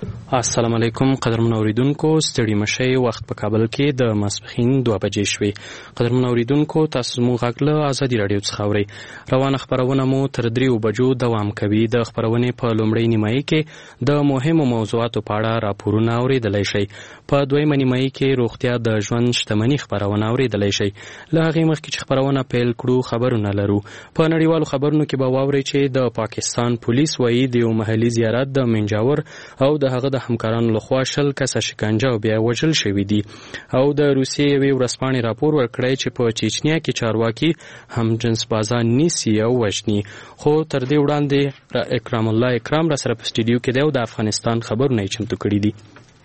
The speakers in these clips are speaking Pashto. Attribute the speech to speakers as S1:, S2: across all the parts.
S1: السلام علیکم قدرمن اوریدونکو، ستړي مشئ. وخت په کابل کې د ماسپښین 2 بجې شوې. قدرمن اوریدونکو، تاسو مو غږ له ازادي راډیو څخه اورئ. روانه خپرونه مو تر 3 بجو دوام کوي. د خپرونې په لومړۍ نیمایي کې د مهمو موضوعاتو په اړه راپورونه اوریدلی شئ. په دویمه نیمایي کې روغتیا د ژوند شتمني خپرونه اوریدلی شئ. له هغې مخکې چې خپرونه پیل کړو، خبرونه لرو. په نړیوالو خبرونو کې به واورئ چې د پاکستان پولیس وایي د یو محلي زیارت د منجاور او د هغه د همکارانو لخوا 20 کسه شکنجه او بیا وژل شوي دي. او د روسیې یوې ورځپاڼې راپور ورکړی چې په چیچنیا کې چارواکي هم جنس بازان نیسي او وژني. خو تر دې وړاندې اکرام الله اکرام را سره په سټوډیو کې دی او د افغانستان خبرونه یې چمتو کړي دي.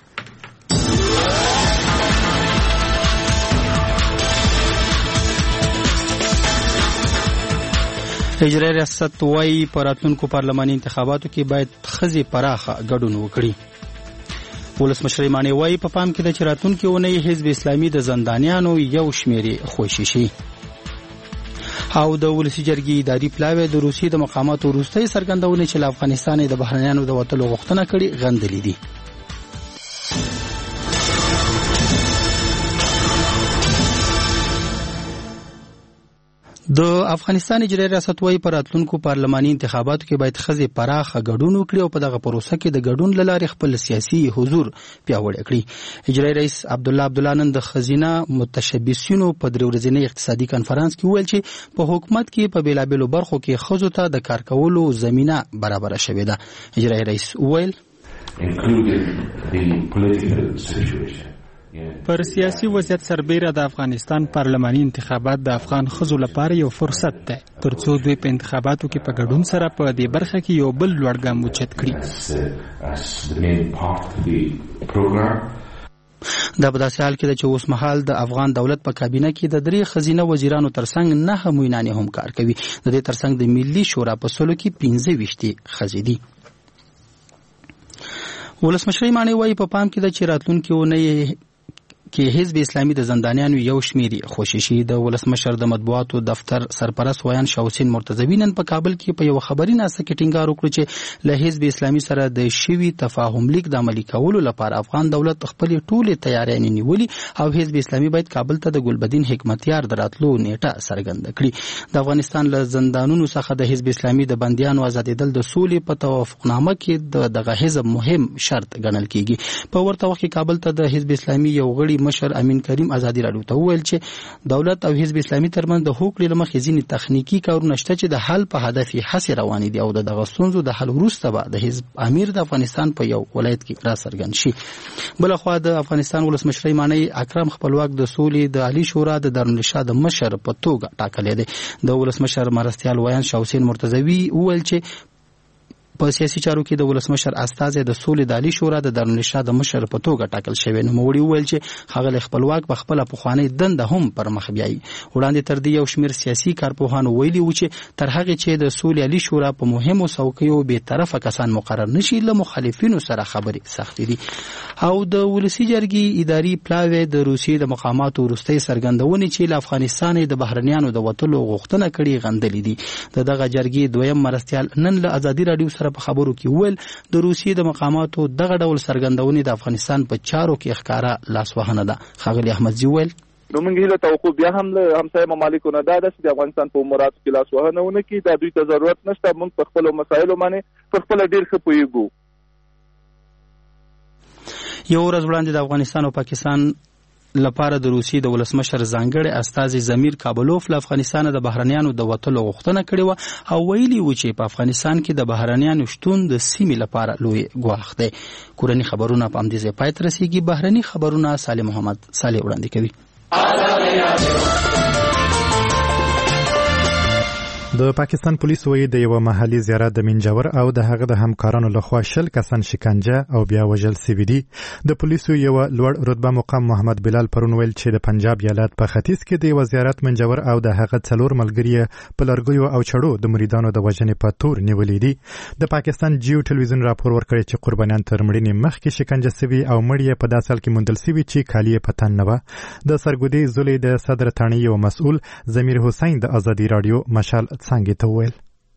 S2: اجرایي ریاست وايي په راتلونکو پارلماني انتخاباتو کې باید ښځې پراخه ګډون وکړي. ولسمشر مانی وايي په پام کې د چې راتلونکي اونۍ حزب اسلامي د زندانیانو یو شمېرې خوشي شي. او د ولسي جرګې اداري پلاوی د روسیې د مقاماتو وروستۍ څرګندونې چې له افغانستان د بهرنیانو د وتلو غوښتنه کړې غندلې دي. د افغانستان اجرایي ریاست وايي په راتلونکو پارلماني انتخاباتو کې باید ښځې پراخه ګډون وکړي او په دغه پروسه کې د ګډون له لارې خپل سیاسي حضور پیاوړی کړي. اجرایي رئیس عبدالله نن د ښځینه متشبثینو په 3 ورځني اقتصادي کنفرانس کې وویل چې په حکومت کې په بیلابیلو برخو کې ښځو ته د کار کولو زمینه برابره شوې ده. اجرایي رئیس وویل
S3: پر سیاسي وضعیت سربیره د افغانستان پارلماني انتخابات د افغان ښځو لپاره یو فرصت دی ترڅو دوی په انتخاباتو کې په ګډون سره په دې برخه کې یو بل لوړ ګام اوچت کړي.
S2: دا په داسې حال کې ده چې اوس مهال د افغان دولت په کابینه کې د 3 ښځینه وزیرانو ترڅنګ 9 معینانې هم کار کوي. د دې ترڅنګ د ملي شورا په سلو کې 15 ښځې دي. ولسمشر مانی وايي په پام کې ده چې راتلونکي اونۍ کې حزب اسلامي د زندانیانو یو شمېرې خوشي شي. د ولسمشر د مطبوعاتو دفتر سرپرست ویان شاه حسین مرتضوي نن په کابل کې په یو خبري ناسه کې ټینګار وکړ چې له حزب اسلامي سره د شوي تفاهم لیک د عملي کولو لپاره افغان دولت خپل ټولې تیاریانې نیولې او حزب اسلامي باید کابل ته د ګلبدین حکمتیار د راتلو نیټه څرګنده کړي. د افغانستان له زندانونو څخه د حزب اسلامي د بندیانو آزادېدل د سولې په توافقنامه کې دغه حزب مهم شرط ګڼل کیږي. په ورته وخت کې کابل ته د حزب اسلامي یو غړي مشر امین کریم ازادي راډیو ته وویل چې دولت او حزب اسلامي ترمنځ د هوکړې له مخې ځینې تخنیکي کارونه شته چې د حل په هدف یې هڅې روانې دي او دغه ستونزو د حل وروسته به د حزب امیر د افغانستان په یو ولایت کې را څرګند شي. بلخوا د افغانستان ولسمشر مانی اکرم خپلواک د سولې د عالی شورا د دارالانشا د مشر په توګه ټاکلی دی. د ولسمشر مرستیال ویان شاه حسین مرتضوي وویل چې په سیاسي چارو کې د ولسمشر استازی د سولې د عالی شورا د دارالانشا د مشر په توګه ټاکل شوی. نوموړي وویل چې ښاغلی خپلواک په خپله پخوانۍ دنده هم پر مخ بیایي. وړاندې تر دې یو شمېر سیاسي کارپوهانو ویلي وو چې تر هغې چې د سولې عالی شورا په مهمو څوکیو بېطرفه کسان مقرر نشي له مخالفینو سره خبرې سختې دي. او د ولسي جرګې اداري پلاوی د روسیې د مقاماتو وروستۍ څرګندونې چې له افغانستان د بهرنیانو د وتلو غوښتنه کړې غندلې دي. د دغه جرګې دویم مرستیال نن له ازادي راډیو سره په خبرو کې وویل د روسیې د مقاماتو دغه ډول څرګندونې د افغانستان په چارو کې ښکاره لاسوهنه ده. ښاغلي احمدزي وویل
S4: نو موږ هیله توقع بیا هم له همسایه ممالکو نه دا ده چې د افغانستان په اموراتو کې لاسوهنه ونه کړي. دا دوی ته ضرورت نشته. موږ په خپلو مسایلو باندې په خپله ډېر ښه پوهېږو.
S2: یو ورځ وړاندې د افغانستان او پاکستان لپاره د روسیې د ولسمشر ځانګړی استازي زمیر کابلوف له افغانستانه د بهرنیانو د وتلو غوښتنه کړې وه او ویلي و چې په افغانستان کې د بهرنیانو شتون د سیمې لپاره لوی ګواښ دی. کورني خبرونه په همدې ځای پای ته رسېږي. بهرني خبرونه صالح محمد صالح وړاندې کوي.
S5: د پاکستان پولیس وایي د یو محلي زیارت د منجاور او د هغه د همکارانو لخوا 20 کسان شکنجه او بیا وژل شوي دي. د پولیسو یو لوړ رتبه مقام محمد بلال پرون ویل چې د پنجاب ایالت په ختیځ کې د یو زیارت منجاور او د هغه 4 ملګري په لرګیو او چړو د مریدانو د وژنې په تور نیولې دي. د پاکستان جیو ټلویزیون راپور ورکړی چې قربانیان تر مړینې مخکې شکنجه شوي او مړ یې په داسې حال کې موندل شوي چې کالي یې په تن نه وه. د سرګودي ضلع د صدر تڼۍ یو مسؤل ضمیر حسین د ازادي راډیو مشال څنګه ته ویل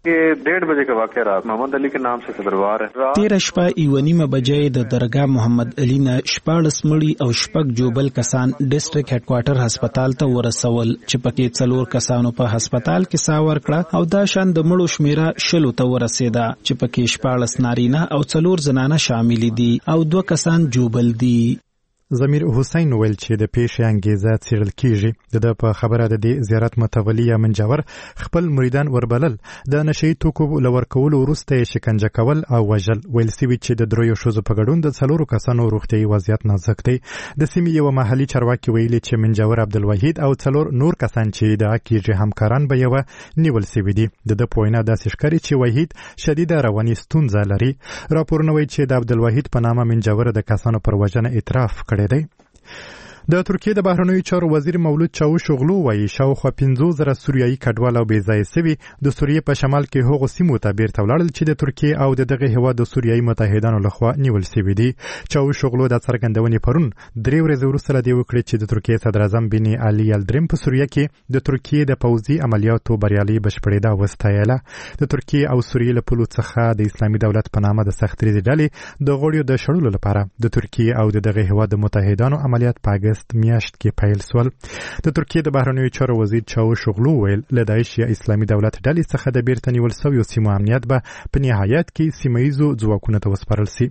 S6: ये 1:30 बजे का वाकया रात मोहम्मद अली के नाम से दरबार है।
S7: 13 شپه 1:30 بجې د درگاه محمد علي نه 14 مړي او 6 جوبل کسان ډیسټریکټ هډ کوارټر هسپتال ته ورسول چې پکې 4 کسانو په هسپتال کې ساه ورکړه او دا شان د مړو شمیره 10 ته ورسېده چې پکې 14 نارینه او 4 زنانه شامل دي او 2 کسان جوبل دي.
S5: ضمیر حسین ویل چې د پیښې انګیزه څیړل کیږي. د په خبره د دې زیارت متولی یا منجور خپل مریدان وربلل د نشئی توکو لور کول وروسته شکنجه کول او وژل. ویل سوي چې د درویو شوزو په ګډون د 4 کسانو روغتیايي وضعیت نازک دی. د سیمې یو محلي چارواکي ویلي چې منجور عبدالوحید او 4 نور کسان چې د کیږي همکاران به یو نیول سوي دي. د پوینه داسې ښکاري چې وحید شدید رواني ستونزه لري. راپورونه وایي چې د عبدالوحید په نامه منجور د کسانو پر وژنه اعتراف کړی دی. د ترکیه د بهرنیو چارو وزیر مولود چاوشوغلو وایي شاوخوا 50,000 سوریایي کډوال او بېځایه سوي د سوریې په شمال کې هغو سیمو ته بیرته ولاړل چې د ترکیې او دغه هېواد د سوریایي متحدانو لخوا نیول سوي دي. چاوشوغلو د څرګندونې پرون 3 ورځې وروسته له دې وکړې چې د ترکیې صدر اعظم بن علي یلدریم په سوریه کې د ترکیې د پوځي عملیاتو بریالي بشپړېدا وستایله. د ترکیې او سوریې له پولو څخه د اسلامي دولت په نامه د سخت ریزې ډلې د غړیو د شړلو لپاره د ترکیې او دغه هېواد د متحدانو عملیات په میاشت کې پیل سول. د ترکیې د بهرنیو چارو وزیر چاوشوغلو ویل له داعش یا اسلامي دولت ډلې څخه د بیرته نیول شویو سیمو امنیت به په نهایت کې سیمه ییزو ځواکونو ته وسپارل شي.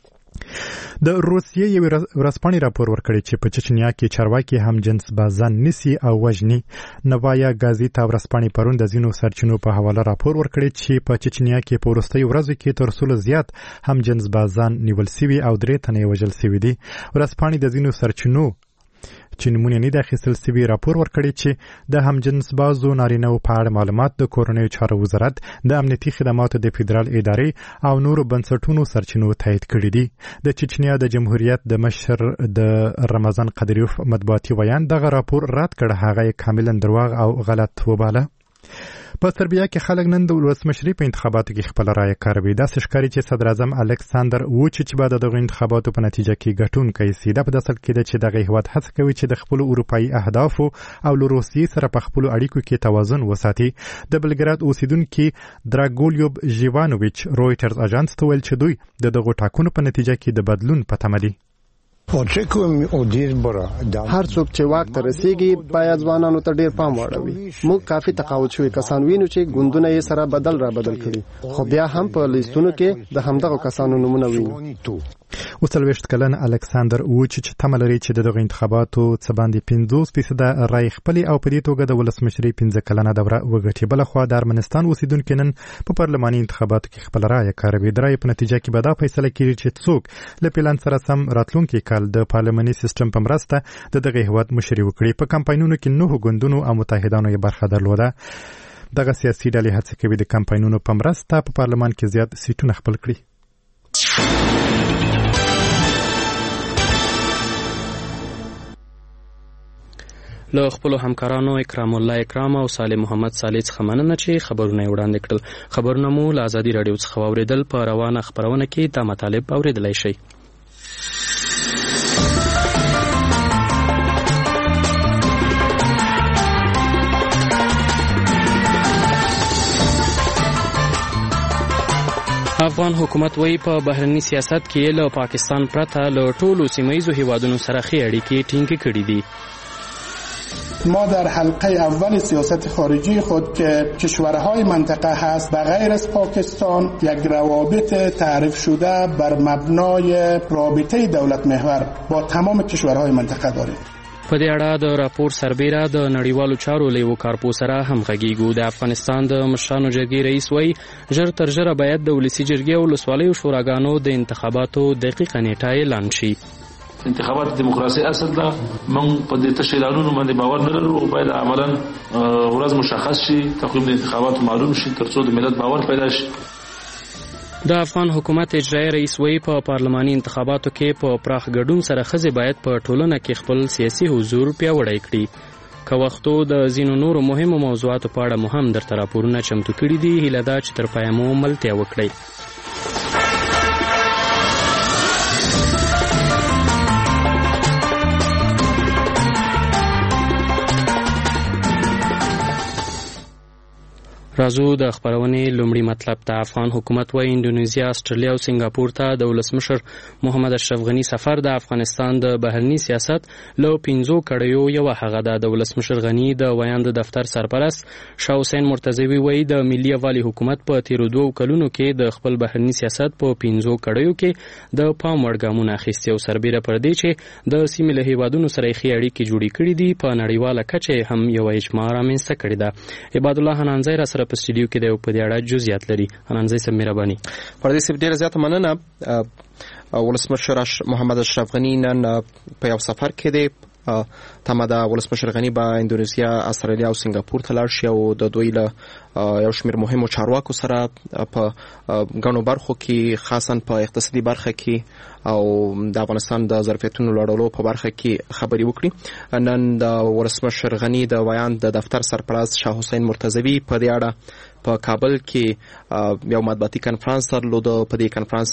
S5: د روسیې یو ورځپاڼې راپور ورکړی چې په چچنیا کې چارواکي هم جنس بازان نیسي او وژني. نوایا گازیتا ورځپاڼې پرون د ځینو سرچینو په حواله راپور ورکړی چې په چچنیا کې په وروستیو ورځو کې تر 100 زیات هم جنس بازان نیول سوي او 3 تنه وژل سوي دي. ورځپاڼې د ځینو سرچینو چې نمونه نه د اخیستل سوي راپور ورکړی چې د همجنس بازو نارینه‌و په اړه معلومات د کورنیو چارو وزارت د امنیتي خدماتو د فدرال ادارې او نورو بنسټونو سرچینو تایید کړي دي. د چچنیا د جمهوریت د مشر د رمضان قدریوف مطبوعاتي بیان دغه راپور رد کړ. هغه کاملا درواغ او غلط وباله. په سربیا کې خلک نن د ولسمشرۍ په انتخاباتو کې خپل رایه کاروي. داسې ښکاري چې صدر اعظم الکساندر ووچیچ به د دغه انتخاباتو په نتیجه کې ګټونکی سي. دا په داسې کې ده چې دغه هیواد هڅه کوي چې د خپلو اروپایي اهدافو او له روسیې سره په خپلو اړیکو کې توازن وساتي. د بلګراد اوسیدونکي دراګولیوب ژیوانوویچ رویټرز اژانس ته ویل چې دوی د دغو ټاکنو په نتیجه کې د بدلون په تمه دي.
S8: هر څوک چې واک ته رسیږي باید ځوانانو ته ډیر پام واړوي. موږ کافي تقاعد شوي کسان وینو چې ګوندونه یې سره بدل کړي، خو بیا هم په لیستونو کې د همدغو کسانو نمونه وینو.
S5: 30 کلن الکساندر ووچیچ تمه لري چې دغه انتخاباتو څه باندې 50% رای خپلې او په دې توګه د ولسمشرۍ 15 کلنه دوره وګټي. بلخوا د ارمنستان اوسیدونکي نن په پارلماني انتخاباتو کې خپل رای کاروي. د رای په نتیجه کې به دا فیصله کیږي چې څوک له پلان سره سم راتلونکي کال د پارلماني سیستم په مرسته دغه هیواد مشري وکړي. په کمپاینونو کې 9 ګوندونو او متحدانو یې برخه درلوده. دغه سیاسي ډلې هڅه کوي د کمپاینونو په مرسته په پارلمان کې زیات سیټونه خپل کړي.
S1: له خپلو همکارانو اکرام الله اکرام او صالح محمد صالح څخه مننه چې خبرونه وړاندې کړل. خبرونه مو له ازادي راډیو څخه واوریدل. په روانه خبرونه کې دا مطالب اوریدلای شئ. افغان حکومت وایي په بهرني سیاست کې له پاکستان پرته له ټولو سیمه‌ییزو هیوادونو سره ښې اړیکې ټینګې کړې دي.
S9: ما در حلقه اول سیاست خارجی خود که کشورهای منطقه هست به غیر از پاکستان یک روابط تعریف شده بر مبنای رابطه دولت محور با تمام کشورهای منطقه داریم.
S1: په دې اړه د راپور سربیره د نړیوالو چارو له یو کارپو سره هم غږیږو. د افغانستان د مشرانو جرګې رئیس وایي ژر تر ژره باید د ولسي جرګې او ولسوالیو شوراګانو د انتخاباتو دقیقه نیټه اعلان شي.
S10: انتخابات دیموکراسي اصل ده. من په دې تشکیلاتونو باندې باور نه لرو. باید عملاً ورځ مشخص شي، تقویم د انتخاباتو معلوم شي ترڅو د ملت باور پیدا شي.
S1: د افغان حکومت اجرایي رئیس وایي په پارلماني انتخاباتو کې په پراخ ګډون سره ښځې باید په ټولنه کې خپل سیاسي حضور پیاوړی کړي. که وختو د ځینو نورو مهمو موضوعاتو په اړه مو هم درته راپورونه چمتو کړي دي. هیله ده چې تر پایه مو ملتیا وکړئ. راځو د خبرونې لومړی مطلب ته. افغان حکومت وايي انډونیزیا، استرالیا او سنگاپور ته د ولسمشر محمد اشرف غنی سفر د افغانستان د بهرنی سیاست له 5 کړیو یو هغه د ولسمشر غنی د ویاند دفتر سرپرست شاه حسین مرتضوی وايي د ملي یووالي حکومت په تیرو 2 کلونو کې د خپل بهرنی سیاست په 5 کړیو کې د پام وړ ګامونه اخیستي او سربېره پر دې چې د سیمې له هیوادونو سره یې اړیکې جوړې کړې دي په نړیواله کچه هم یو اجماع رامنځته کړې ده. عباد الله حنانزی را سره په سټډیو کې د په دې اړه جزئیات لري. حنانزی صاحب مهرباني.
S11: پردیس ډیره زیاته مننه. ولسمشر محمد اشرف غنی نن په یو سفر کې دی. تمه ده ولسمشر غنی به اندونیزیا، استرالیا او سنگاپور ته لاړ شي او د دوی له یو شمېر مهمو چارواکو سره په ګڼو برخو کې، خاصا په اقتصادي برخه کې او د افغانستان د ظرفیتونو لوړولو په برخه کې خبرې وکړي. نن د ولسمشر غنی د ویاند د دفتر سرپرست شاه حسین مرتضوی په دې اړه په کابل کې یو مطبوعاتي کنفرانس درلود. په دې کنفرانس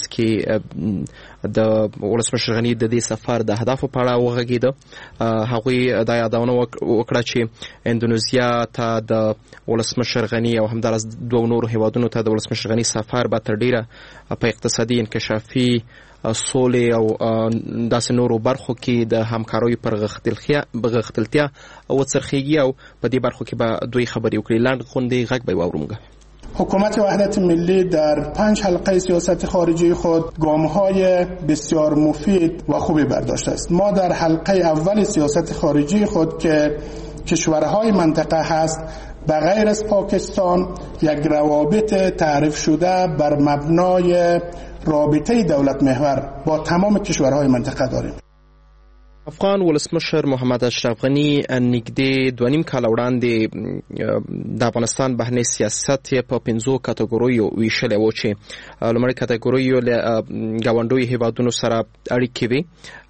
S11: کې د ولسمشر غنی د دې سفر د اهدافو په اړه وغږېده. هغوی دا یادونه وکړه چې اندونیزیا ته د ولسمشر غنی او همداراز 2 نورو هیوادونو ته د ولسمشر غنی سفر به تر ډیره په اقتصادي، انکشافي، سولې او داسې نورو برخو کې د همکاریو پر غښتلتیا او څرخیږي او په دې برخو کې به دوی خبرې وکړي. لاند غونډې غږ به واورم.
S9: حکومت وحدت ملی در 5 حلقه سیاست خارجی خود گام‌های بسیار مفید و خوبی برداشته است. ما در حلقه اول سیاست خارجی خود که کشورهای منطقه هست به غیر از پاکستان یک روابط تعریف شده بر مبنای رابطه دولت محور با تمام کشورهای منطقه داریم.
S11: افغان ولسمشر محمد اشرف غنی نږدې 2.5 کال وړاندې د افغانستان بهرنی سیاست په 5 کټګوریو ویشلی و چې لومړی کټګوریو له ګاونډیو هیوادونو سره اړیکې وي،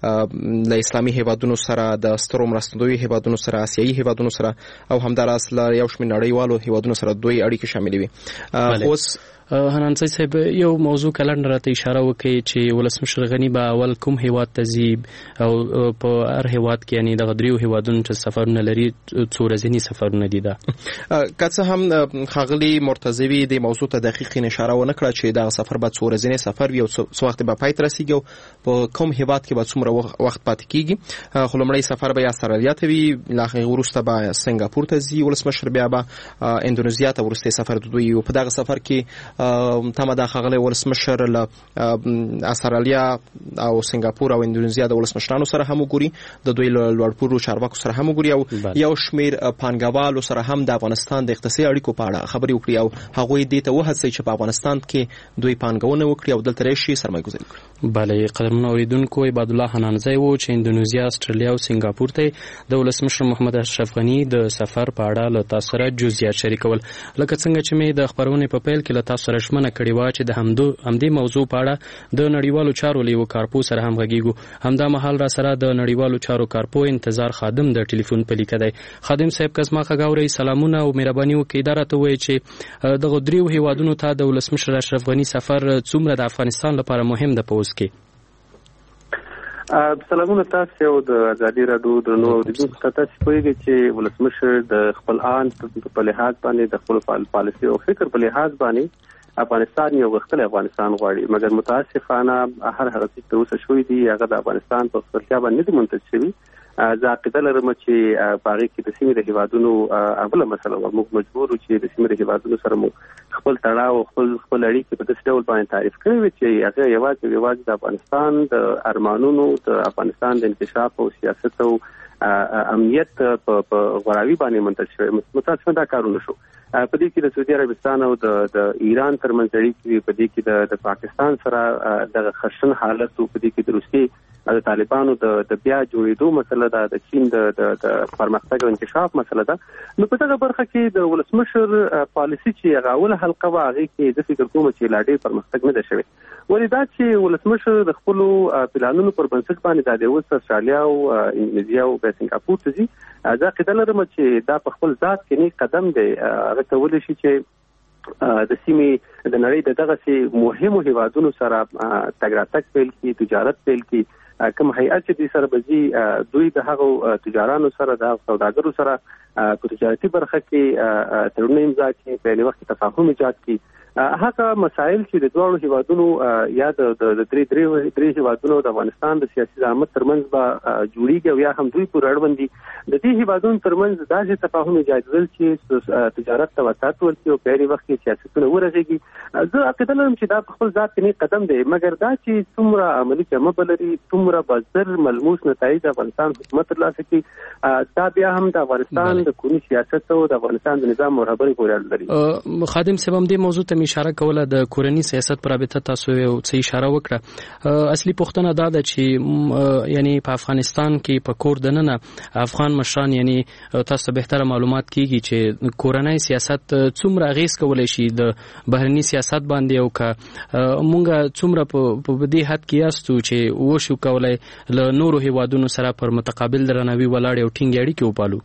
S11: له اسلامي هیوادونو سره، د سترو مرستندویو هیوادونو سره، آسیایي هیوادونو سره او همداراز له یو شمېر نړیوالو هیوادونو سره دوی اړیکې شاملې وي. اوس
S1: حنانزی صاحب یو موضوع کلن راته اشاره وکړي چې ولسمشر غنی به اول کوم هیواد ته ځي او په هر هیواد کې یعنی د غدریو هیوادونو چې سفرونه لري څو ورځني سفرونه دي. دا
S11: که څه هم ښاغلي مرتضوی د موضوع ته دقیق اشاره ونه کړه چې دا سفر به څو ورځنی سفر وي او څو وخت به پای ته رسیږي او په کوم هیواد کې به څومره وخت پاتې کیږي. خو لومړی سفر به استرالیا ته وي، له هغې وروسته به سنگاپور ته ځي ولسمشر، بیا به اندونیزیا ته وروستی سفر دوی او په دغه سفر کې تمه ده ښاغلی ولسمشر له استرالیا او سنگاپور او اندونیزیا د ولسمشرانو سره هم وګوري، د دوی له لوړپوړو چارواکو سره هم وګوري او یو شمېر پانګوالو سره هم د افغانستان د اقتصادي اړیکو په اړه خبرې وکړي او هغوی دې ته وهڅوي چې په افغانستان کې دوی پانګونه وکړي او دلته راشي سرمایه ګذاري وکړي.
S1: بله قدرمنو اوریدونکو، عباد الله حنانزی و چې اندونیزیا، استرالیا او سنگاپور ته د ولسمشر محمد اشرف غنی د سفر په اړه له تاسو سره جزئیات شریکول. لکه څنګه چې مې د خبرونې په پیل کې له تاسو سره ژمنه کړې وه چې د همدې موضوع په اړه د نړیوالو چارو له یو کارپو سره هم غږیږو. همدا مهال را سره د نړیوالو چارو کارپو انتظار خادم د ټلیفون په لیکه دی. خادم صاحب که زما غږ اورئ، سلامونه او مهرباني وکړئ. دا راته ووایئ چې دغو دریو هیوادونو ته د ولسمشر اشرف غني سفر څومره د افغانستان لپاره مهم ده په اوس کې؟
S6: سلامونه تاسو او د ازادي راډیو درنو اوریدونکو ته. تاسو پوهیږئ چې ولسمشر د خپل آن په لحاظ باندې، د خپل پالیسي او فکر په لحاظ باندې افغانستان یو غښتلی افغانستان غواړي، مګر متاسفانه هر هغه څه چې اوسه شوي دي هغه د افغانستان په خپلتیا باندې نه دي منتج شوي. زه عقیده لرم چې په هغې کې د سیمې د هیوادونو اوله مسله وه، موږ مجبور وو چې د سیمې د هیوادونو سره مو خپل تړاو، خپل اړیکې په داسې ډول باندې تعریف کړې وي چې هغه یوازې د افغانستان د ارمانونو، د افغانستان د انکشاف او سیاست او امنیت په غوراوي باندې منتج شوی. متاسفانه دا کارونه شو. په دې کې د سعودي عربستان او د ایران ترمنځ اړیکې، په دې کې د پاکستان سره د خشن حالت، او په دې کې د روسیې د طالبانو د بیا جوړېدو مسله ده، د چین د پرمختګ او انکشاف مسله ده. نو په دغه برخه کې د ولسمشر پالیسي چې هغه اوله حلقه وه هغې کې زه فکر کوم چې لا ډېر پرمختګ نه ده شوی. ولې دا چې ولسمشر د خپلو پلانونو پر بنسټ باندې دا د اوس استرالیا او اندونیزیا او سنګاپور ته ځي، زه عقیده لرم چې دا په خپل ذات کې نیک قدم دی. هغه ته ویلی شي چې د سیمې د نړۍ د دغسې مهمو هیوادونو سره تګ راتګ پیل کړي، تجارت پیل کړي، کوم هیئت چې سره بزي دوی د هغو تجارانو سره د سوداګرو سره په تجارتي برخه کې تړونونه امضا کړي، په یوه وخت تفاهم ایجاد کړي. هغه مسایل چې د دوه هیوادونو یا د درې هیوادونو د افغانستان د سیاسي زعامت ترمنځ به جوړیږي او یا هم دوی پورې اړوند دي، د دې هیوادونو ترمنځ داسې تفاهم ایجاد کول چې تجارت ته وسعت ورکړي او په یوه وخت کې سیاستونه ورغېږي. زه عقیده لرم چې دا په خپل ذات کې قدم دی، مګر دا چې څومره عملي جامه بلري، څومره به زر ملموس نتایج د افغانستان حکومت ترلاسه کړي، دا بیا هم د افغانستان د کونی سیاست او د افغانستان د نظام مرحبرې پورې اړه لري.
S1: خادم صاحب هم دې موضوع ته اشاره کوله، د کورنی سیاست پر رابطه تاسو یو څه اشاره وکړه. اصلي پوښتنه دا ده چې یعنی په افغانستان کې په کور دننه افغان مشران یعنی تاسو بهتره معلومات کیږي چې کورنی سیاست څومره اغیز کولای شي د بهرني سیاست باندې، او که مونږه څومره په دې حد کې یاستو چې وشو کولای له نورو هیوادونو سره پر متقابل درناوي ولاړ او ټینګ اړیکې وپالو.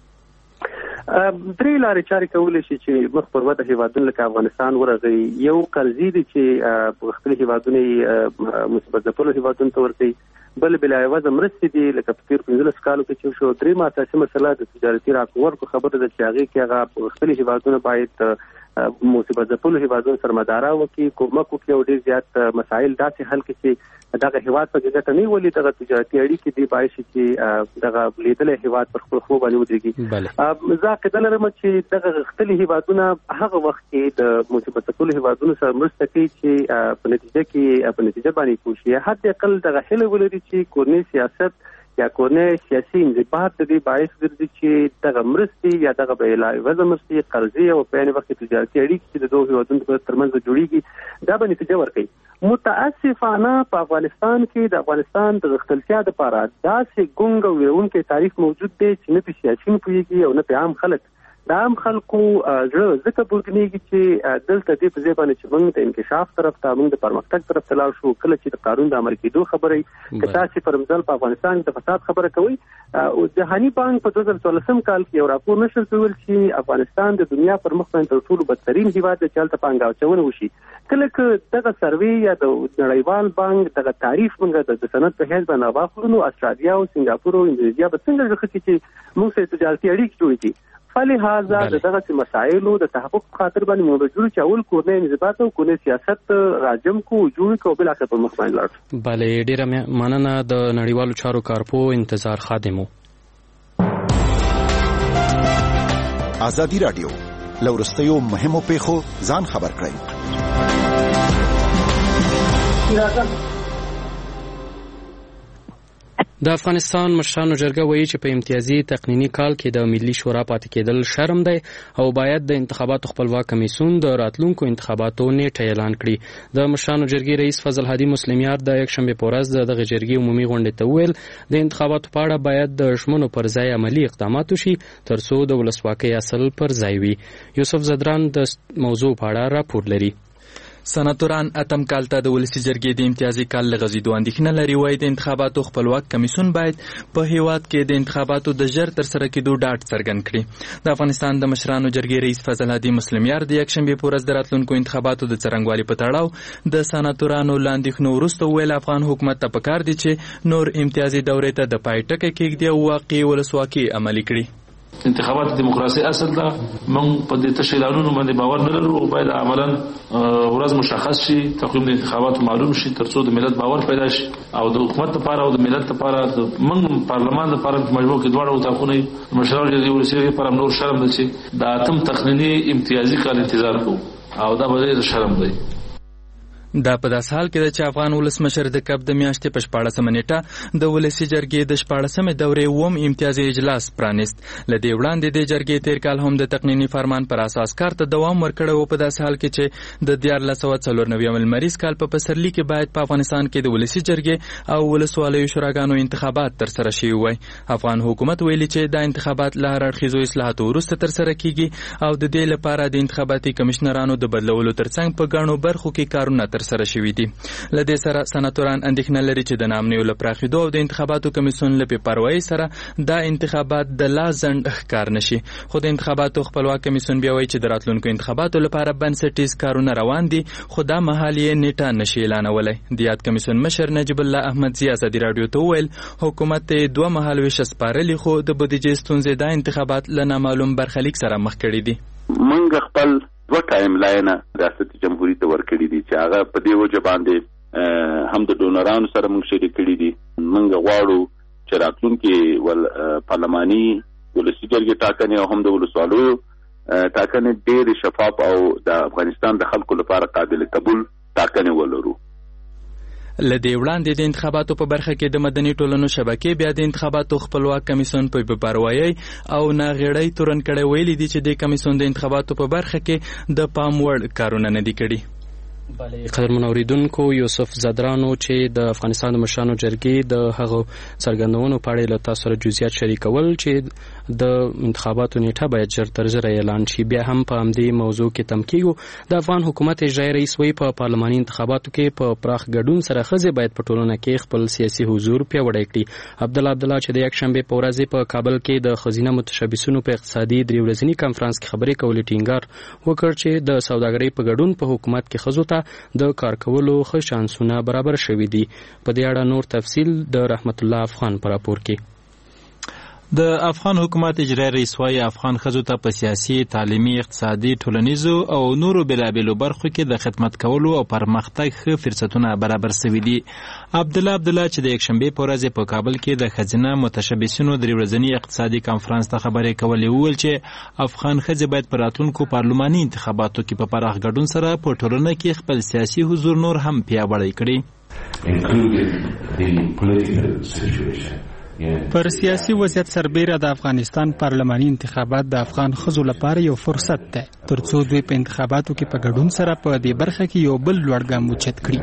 S6: درې لارې چارې کولی شي چې مخ پر وده هیوادونه لکه افغانستان ورغی. یو قرضې دي چې په خپل هیوادونه مثبت ځپلو هیوادونو ته ورکوي، بل بلا عوضه مرستې دي لکه په تېرو 15 کالو کې چې شو. درېیمه اساسي مسله د تجارتي راکړو خبره ده چې هغې کې هغه په خپل هیوادونه باید مثبت ځپلو هیوادونو سره مدارا وکړي، کومک وکړي او ډېر زیات مسایل داسې حل کړي چې دغه هیواد په ګټه نه ولي دغه تجارتي اړیکې دی باعث چې دغه لیدل هیواد پر خپل خو باندې ودرېږي. زه عقیده لرم چې دغه غښتلي هیوادونه هغه وخت کې د مثبت ځپلو هیوادونو سره مرسته کوي چې په نتیجه باندې پوه شي. حد اقل دغه هیله ولري چې کورنی سیاست یا کورنی سیاسي انضباط د دې باعث ګرځي چې دغه مرستې یا دغه بلا عوضه مرستې، قرضې او په یوه وخت کې تجارتي اړیکې چې د دوه هیوادونو ترمنځ جوړیږي دا به نتیجه ورکوي. متاسفانه په افغانستان کې د افغانستان د غښتلتیا دپاره داسې ګونګ او ویرونکی تاریخ موجود دی چې نه په سیاسیون پوهېږي او نه په عام خلک. د عام خلکو زړه ځکه بوږنېږي چې دلته دې په ځای باندې چې موږ د انکشاف طرف ته، موږ د پرمختګ طرف ته لاړ شو. کله چې د قانون د عمل کېدو خبره که تاسې پر مزل په افغانستان د فساد خبره کوئ، جهاني بانک په 2014 کال کې یو راپور نشر کړی چې افغانستان د دنیا پر مخ باندې تر ټولو بدترین هیواد دی چې هلته پانګه اچونه وشي. کله که دغه سروې یا د نړیوال بانک دغه تعریف موږ د سند په حیث باندې واخلو، نو استرالیا او سنګاپور او اندونیزیا به څنګه ځکه چې موږ سره تجارتي اړیکې جوړې کړي. فلهذا دغه مسایلو د تحقق خاطر باندې موږ جوړ چې اول کورنی انضباط او کورنی سیاست راجم کو جوړ کو بل اخر په مخ باندې لاړ.
S1: بله ډیره مننه. د نړیوالو چارو کارپو انتظار خادمو.
S12: ازادي رادیو لورستیو مهمو پیښو ځان خبر کړئ.
S1: د افغانستان مشرانو جرګه وایي چې په امتیازي تقنینی کال کې د ملي شورا پاتې کېدل شرم دی او باید د انتخاباتو خپلواک کمیسیون د راتلونکو انتخاباتو نیټه اعلان کړي. د مشرانو جرګې رئیس فضل هادي مسلمیار د یکشنبه په ورځ دغه جرګې عمومي غونډې ته وویل د انتخاباتو په اړه باید د ژمنو پر ځای عملی اقدامات وشي ترڅو د ولسواکۍ اصل پر ځای وي. یوسف زدران د موضوع په اړه راپور لري.
S13: سناتوران اتم کال ته د ولسی جرګې د امتیازي کال لغزیدو اندېښنه لري. وایي د انتخاباتو خپلواک کمیسیون باید په هیواد کې د انتخاباتو د ژر ترسره کېدو ډاډ څرګند کړي. د افغانستان د مشرانو جرګې رئیس فضل هادي مسلمیار د یکشنبه په ورځ د راتلونکو انتخاباتو د څرنګوالي په تړاو د سناتورانو له اندېښنو وروسته وویل افغان حکومت ته پکار دي چې نور امتیازي دورې ته د پای ټکی کېږدي او واقعي ولسواکي عملي کړي.
S10: انتخابات دیموکراسي اصل ده. من په دې تشکیلاتونو باندې باور نه لرو او باید عملاً ورځ مشخص شي، تقویم د انتخاباتو معلوم شي ترڅو د ملت باور پیدا شي او د حکومت لپاره او د ملت لپاره من پارلمان لپاره په مجموع کې دواړه اتاقونه مشرانو جرګې ولسی لپاره نور شرم ده چې د اتم تقنینی امتیازي کال انتظار کوو او دا به شرم دی.
S13: دا په داس حال کې چې افغان ولسمشر د کب د میاشتې په 14 نیټه د ولسی جرګې د 14مې دورې امتیازي اجلاس پرانیست. لدې وړاندې د جرګې تیر کال هم د تقنینی فرمان پر اساس کار ته دوام ورکړی و. په داس حال کې چې د 1494 لمریز کال په پسرلي کې باید په افغانستان کې د ولسی جرګې او ولسوالیو شوراګانو انتخابات تر سره شي وای. افغان حکومت ویلي چې د انتخابات له هر اړخیزو اصلاحاتو وروسته تر سره کیږي او د دې لپاره د انتخاباتي کمشنرانو د بدلولو ترڅنګ په ګڼو برخو کې کارونه ترسره شوي دي. له دې سره سناتوران اندېښنه لري چې د نامنیو له پراخېدو او د انتخاباتو کمیسیون له بېپروایۍ سره دا انتخابات د لا ځنډ ښکار نشي. خو د انتخاباتو خپلواک کمیسیون بیا وایي چې د راتلونکو انتخاباتو لپاره بنسټیز کارونه روان دي، خو دا مهال یې نیټه نشي اعلانولی. د یاد کمیسیون مشر نجیب الله احمدزي ازادي راډیو ته وویل حکومت یې 2 مهالویشه سپارلي، خو د بودیجې ستونزې دا انتخابات له نامعلوم برخلیک سره مخ کړي دي.
S14: موږ خپل 2 ټایم لاینه ریاست جمهوریت ته ورکړي دي چې هغه په دې وجه باندې هم د ډونرانو سره موږ شریک کړي دي. موږ غواړو چې راتلونکي پارلماني ولسي جرګې ټاکنې او هم د ولسوالیو ټاکنې ډېرې شفاف او د افغانستان د خلکو لپاره قابل قبول ټاکنې ولرو.
S13: لدې وړاندې د انتخاباتو په برخه کې د مدني ټولنو شبکې بیا د انتخاباتو خپلواک کمیسیون په بېپروایۍ او ناغېړۍ تورن کړی ویلي دي چې د کمیسیون د انتخاباتو په برخه کې د پام وړ کارونه نه دي کړي.
S1: قدرمن اوریدونکو، یوسف زدرانو چې د افغانستان د مشرانو جرګې د هغو څرګندونو په اړه له تاسو سره جزئیات شریکول چې د انتخاباتو نیټه باید ژر تر ژره اعلان شي. بیا هم په همدې موضوع کې تم کېږو. د افغان حکومت اجرایي رئیس وایي په پارلماني انتخاباتو کې په پراخ ګډون سره ښځې باید په ټولنه کې خپل سیاسي حضور پیاوړی کړي. عبدالله چې د یکشنبې په ورځ په کابل کې د ښځینه متشبثینو په اقتصادي 3 ورځني کنفرانس کې خبرې کولې ټینګار وکړ چې د سوداګرۍ په ګډون په حکومت کې ښځو ته د کار کولو ښه شانسونه برابر شوي دي. په دې اړه نور تفصیل د رحمت الله افغان په راپور کې.
S7: د افغان حکومت اجرایي رئیس وايي افغان ښځو ته په سیاسي، تعلیمي، اقتصادي، ټولنیزو او نورو بېلابېلو برخو کې د خدمت کولو او پرمختګ ښه فرصتونه برابر شوي دي. عبدالله چې د یکشنبې په ورځ په کابل کې د ښځینه متشبثینو 3 ورځني اقتصادي کنفرانس ته خبرې کولې وویل چې افغان ښځې باید په راتلونکو پارلماني انتخاباتو کې په پراخ ګډون سره په ټولنه کې خپل سیاسي حضور نور هم پیاوړی کړي.
S3: پر سیاسي وضعیت سربیره د افغانستان پارلماني انتخابات د افغان ښځو لپاره یو فرصت دی ترڅو دوی په انتخاباتو کې په ګډون سره په دې برخه کې یو بل لوړ ګام اوچت کړي.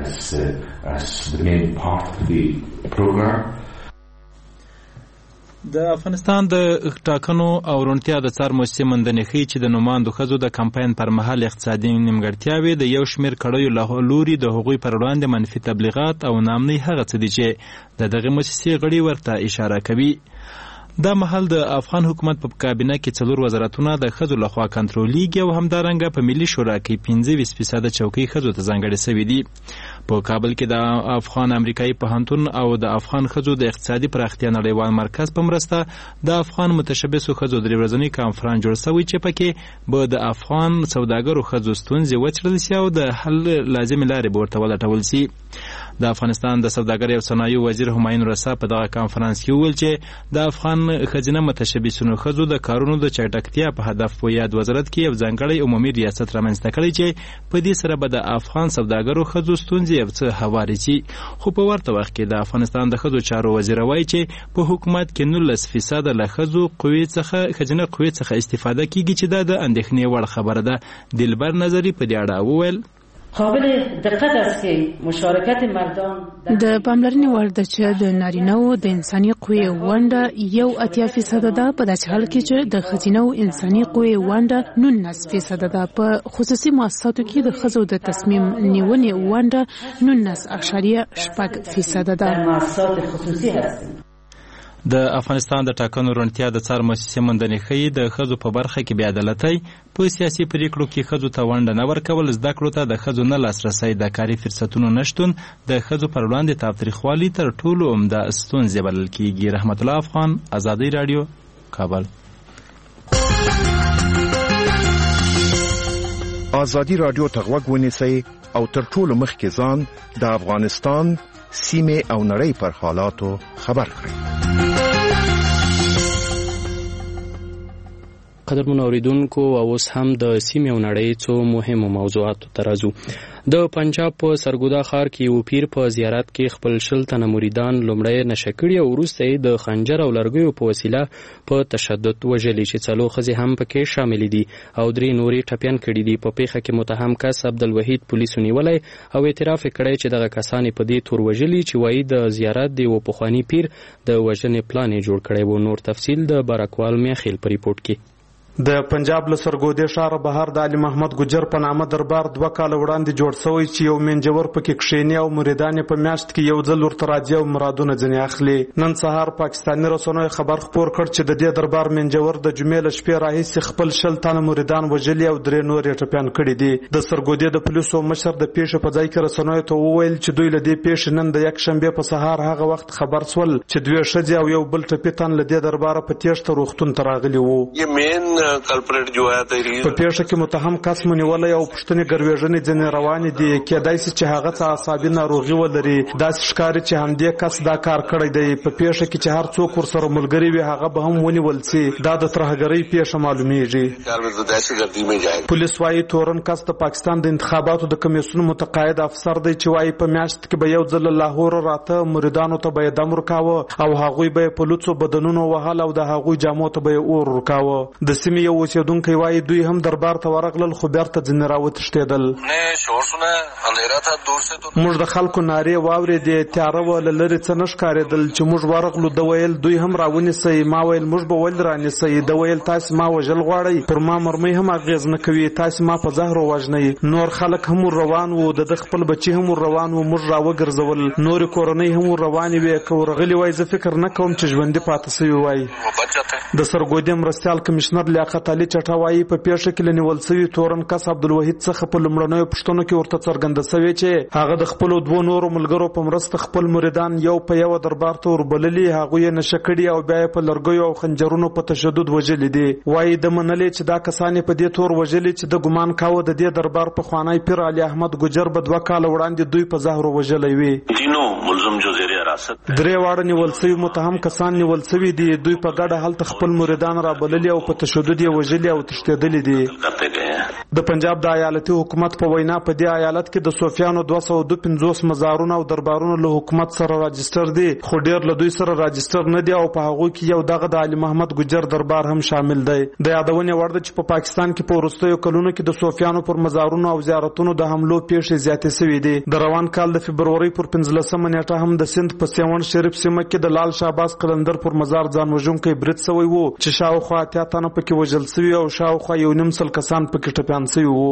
S3: د افغانستان د ټاکنو او روڼتیا د څار مؤسسې موندنې ښیي چې د نوماندو ښځو د کمپاین پر مهال اقتصادي نیمګړتیاوې د یو شمېر کړیو له لوري د هغوی پر وړاندې منفي تبلیغات او نامنۍ هغه څه دي چې د دغې مؤسسې غړي ورته اشاره کوي. دا مهال د افغان حکومت په کابینه کې 4 وزارتونه د ښځو لخوا کنټرولېږي او همدارنګه په ملي شورا کې 25% چوکۍ ښځو ته ځانګړې شوې دي. په کابل کې د افغان امریکایي پوهنتون او د افغان ښځو د اقتصادي پراختیا نړیوال مرکز په مرسته د افغان متشبثو ښځو 3 ورځنی کنفرانس جوړ شوی چې پکې به د افغان سوداګرو ښځو ستونزې وڅېړل شي او د حل لازمې لارې به ورته ولټول شي. د افغانستان د سوداګرۍ او صنایعو وزیر همایون رسا په دغه کنفرانس کې وویل چې د افغان ښځینه متشبثینو ښځو د کارونو د چټکتیا په هدف په یاد وزارت کې یو ځانګړی عمومي ریاست رامنځته کړی چې په دې سره به د افغان سوداګرو ښځو ستونزې یو څه هوارې شي. خو په ورته وخت کې د افغانستان د ښځو چارو وزیر وایي چې په حکومت کې 19% له ښځینه قوې څخه استفاده کیږي چې دا د اندېښنې وړ خبره ده. دلبر نظري په دې اړه وویل
S15: قابل دقت است که مشارکت مردان
S16: د پاملرنې وړ ده چې د نارینه‌و د انساني قوې ونډه 1.8% ده، په داسې حال کې چې د ښځینه‌و انساني قوې ونډه 19% ده. په خصوصي مؤسساتو کې د ښځو د تصمیم نیونې ونډه 19.8% ده.
S15: مؤسسات خصوصي هستند.
S7: د افغانستان د ټاکنو روڼتیا د څار مؤسسې موندنې ښیي د ښځو په برخه کې بېعدالتۍ، په سیاسي پریکړو کې ښځو ته ونډه نه ورکول، زده کړو ته د ښځو نه لاسرسی، د کاري فرصتونو نشتون د ښځو پر وړاندې تاوتریخوالي تر ټولو عمده ستونزې بلل کېږي. رحمت الله افغان، ازادي راډیو، کابل.
S12: ازادي راډیو ته غوږ ونیسئ او تر ټولو مخکې ځان د افغانستان سیمه او نړۍ پر حالاتو خبر کړئ.
S1: قدرمن اوریدونکو، اوس هم د سیمې او نړۍ څو مهمو موضوعاتو ته راځو. د پنجاب په سرګودا ښار کې یو پیر په زیارت کې خپل 10 تنه مریدان لومړی نشه کړي او وروسته یې د خنجر او لرګیو په وسیله په تشدد وژلي چې 4 ښځې هم پکې شاملې دي او 3 نورې ټپیان کړي دي. په پیښه کې متهم کس عبدالوحید پولیسو نیولی او اعتراف یې کړی چې دغه کسان په دې تور وژلي چې وایي د زیارت د یو پخواني پیر د وژنې پلان یې جوړ کړی و. نور تفصیل د بارکوال میاخیل په ریپورت کې.
S17: د پنجاب له سرګودې ښاره بهر د علي محمد ګجر په نامه دربار 2 کال وړاندې جوړ شوی چې یو منجور پکې کښینی او مریدان په میاشت کې یو ځل ورته راځي او مرادونه ځنې اخلي. نن سهار پاکستاني رسنیو خبر خپور کړ چې د دې دربار منجور د جمعې له شپې راهیسې خپل 10 تنه مریدان وژلي او 3 نور یې ټپیان کړي دي. د سرګودې د پولیسو مشر د پیښې په ځای کې رسنیو ته وویل چې دوی له دې پیښې نن د یک شنبه په سهار هغه وخت خبر سول چې 2 ښځې او یو بل ټپي تن له دې دربار په تېښته روغتون ته راغلي وو. په پیښه کې متهم کس منیولای او پښتنې ګروېژنې ځنې روانې دي. کېدای شي چې هغه څه اعصابي ناروغي ولري. داسې ښکاري چې همدې کس دا کار کړی دی. په پیښه کې چې هر څوک ورسره ملګري وي هغه به هم ونیول شي. دا د ترهګرۍ پیښه معلومیږي. پولیس وايي تورن کس د پاکستان د انتخاباتو د کمیسیون متقاعد افسر دی چې وايي په میاشت کې به یو ځل لاهور راته مریدانو ته به دم ورکاوه او هغوی به په لوڅو بدنونو وهل او د هغوی جامو ته به اور ورکاوه. د سیمې یو اوسیدونکی وايي دوی هم دربار ته ورغلل خو بیرته ځنې راوتښتېدل. موږ د خلکو نارې واورېدې. تیاره وه له لرې څه نه ښکارېدل چې موږ ورغلو. ده ویل دوی هم راونیسئ. ما ویل موږ به ولې رانیسئ. ده ویل تاسې ما وژل غواړئ. پر ما مرمۍ هم اغېز نه کوي. تاسې ما په زهر ووژنئ. نور خلک هم ور روان وو. د خپل بچي هم ور روان وو. موږ راوګرځول. نورې کورنۍ هم ور روانې وې. که ورغلي وای زه فکر نه کوم چې ژوندي پاتې سوي وای. د سرګودې مرستیال کمشنر لیاقت علي چټه وايي په پیښه کې لنیول شوی تورن کس عبدالوحید څخه په لومړنیو پوښتنو کې ورته څرګنده شوې چې هغه د خپل 2 نورو ملګرو په مرسته خپل مریدان یو په یو دربار ته وربللي. هغه یې نشه کړي او بیا په لرګیو او خنجرونو په تشدد وژلي دي. وايي د منلې چې دا کسان په دې تور وژلي چې د ګمان کاوه د دې دربار په خوانی پیر علي احمد ګجر په 2 کال وړاندې دوی په زهر وژلي وي. درې واړه نیول شوي متهم کسان نیول شوي دي. دوی په ګډه هلته خپل مریدان را بللي او په تشدد یې وژلي او تښتېدلي دي. د پنجاب د ایالتي حکومت په وینا په دې ایالت کې د صوفیانو 252 مزارونه او دربارونه له حکومت سره راجستر دي خو ډېر له دوی سره راجستر نه دي او په هغو کې یو دغه د علي محمد ګجر دربار هم شامل دی. د یادونې وړ ده چې په پاکستان کې په وروستیو کلونو کې د صوفیانو پر مزارونو او زیارتونو د حملو پیښې زیاتې شوې دي. د روان کال د فبرورۍ پر 15مه نیټه هم د سند په سیوان شریف سیمه کې د لال شهباز قلندر پر مزار ځان وژونکی برید شوی وو چې شاوخوا 80 تنه پکې وژل شوي او شاوخوا 1.5 کسان پکې ټپیان شوي وو.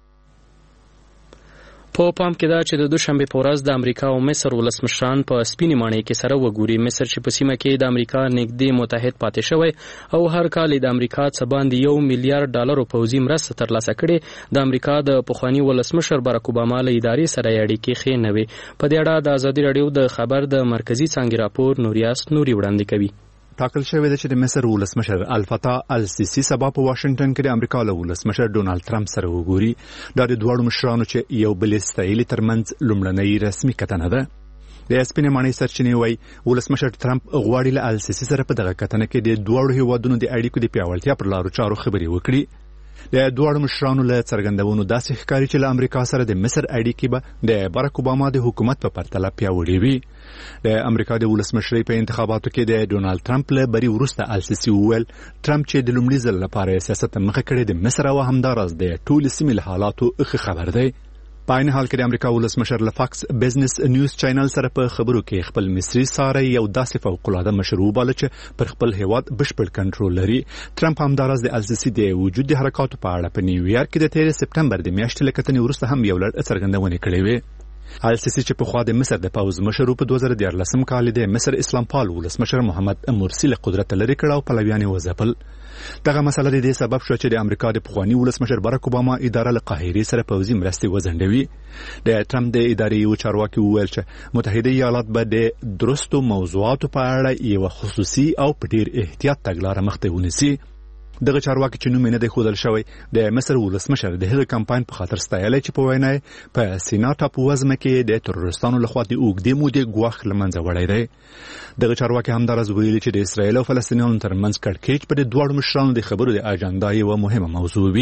S1: په پام کې دا چې د دوشنبه په ورځ د امریکا او مصر ولسمشران په سپینې ماڼۍ کې سره وګوري. مصر چې په سیمه کې د امریکا نږدې متحد پاتې شوی او هر کال د امریکا څخه باندې $1 میلیارډ پوځي مرسته ترلاسه کړي. د امریکا د پخوانی ولسمشر باراک اوباما له ادارې سره اړیکې ښې نه وي. په دې اړه د ازادي راډیو د خبر د مرکزی څانګې راپور نوریاس نوري وړاندې کوي.
S18: ټاکل شوی دی چې د مصر ولسمشر الفتح السیسی سبا په واشنگټن کې د امریکا له ولسمشر ډونالد ټرمپ سره وګوري. دا د دوه مشرانو چې یو بل ستایلي ترمنځ لومړنۍ رسمي کتنه ده. د سپینې ماڼۍ سرچینې وايي ولسمشر ټرمپ غواړي له السیسی سره په دغه کتنه کې د دوه هیوادونو د اړیکو د پیاوړتیا پر لارو چارو خبرې وکړي. د دوه مشرانو له څرګندونو داسې ښکاري چې له امریکا سره د مصر اړیکې به د باراک اوباما د حکومت په پرتله پیاوړې وي. د امریکا د ولسمشرۍ په انتخاباتو کې د ډونالد ټرمپ له بری وروسته السیسی وویل ټرمپ چې د لومړي ځل لپاره سیاست مخه کړی د مصر او همداراز د ټول سیمې له حالاتو ښه خبر دی. په عین حال کې د امریکا ولسمشر له فاکس بزنس نیوز چینل سره په خبرو کې خپل مصري ساری یو داسې فوق‌العاده مشروع باله چې پر خپل هیواد بشپړ کنټرول لري. ټرمپ همداراز د السیسی د وجود د حرکاتو په اړه په نیویارک کې د 13 سپټمبر د میاشتې له کتنې وروسته هم یو لړ څرګندونې کړې وې. السیسی چې په خوا د مصر د پوځ مشر په 2014 کال د مصر اسلام پال ولسمشر محمد مرسی له قدرت لري کړه او پلویان یې وځپل. دغه مسله د دې سبب شو چې د امریکا د پخوانی ولسمشر باراک اوباما اداره له قاهرې سره پوځي مرستې وځنډوي. د ټرمپ د ادارې یو چارواکي وویل چې متحده ایالات به د درستو موضوعاتو په اړه یو خصوصي او په ډیر احتیاط تګلاره مخته ونیسي. دغه چارواکي چې نوم یې نه دی ښودل شوی د مصر ولسمشر د هغه کمپاین په خاطر ستایلی چې په وینا یې په سینا ټاپو وزمه کې د تروریستانو لخوا د اوږدې مودې ګواښ له منځه وړی دی. دغه چارواکي همداراز ویلي چې د اسرایل او فلسطینیانو ترمنځ کړکېچ په د دواړو مشرانو د خبرو د اجنډا یوه مهمه موضوع وي.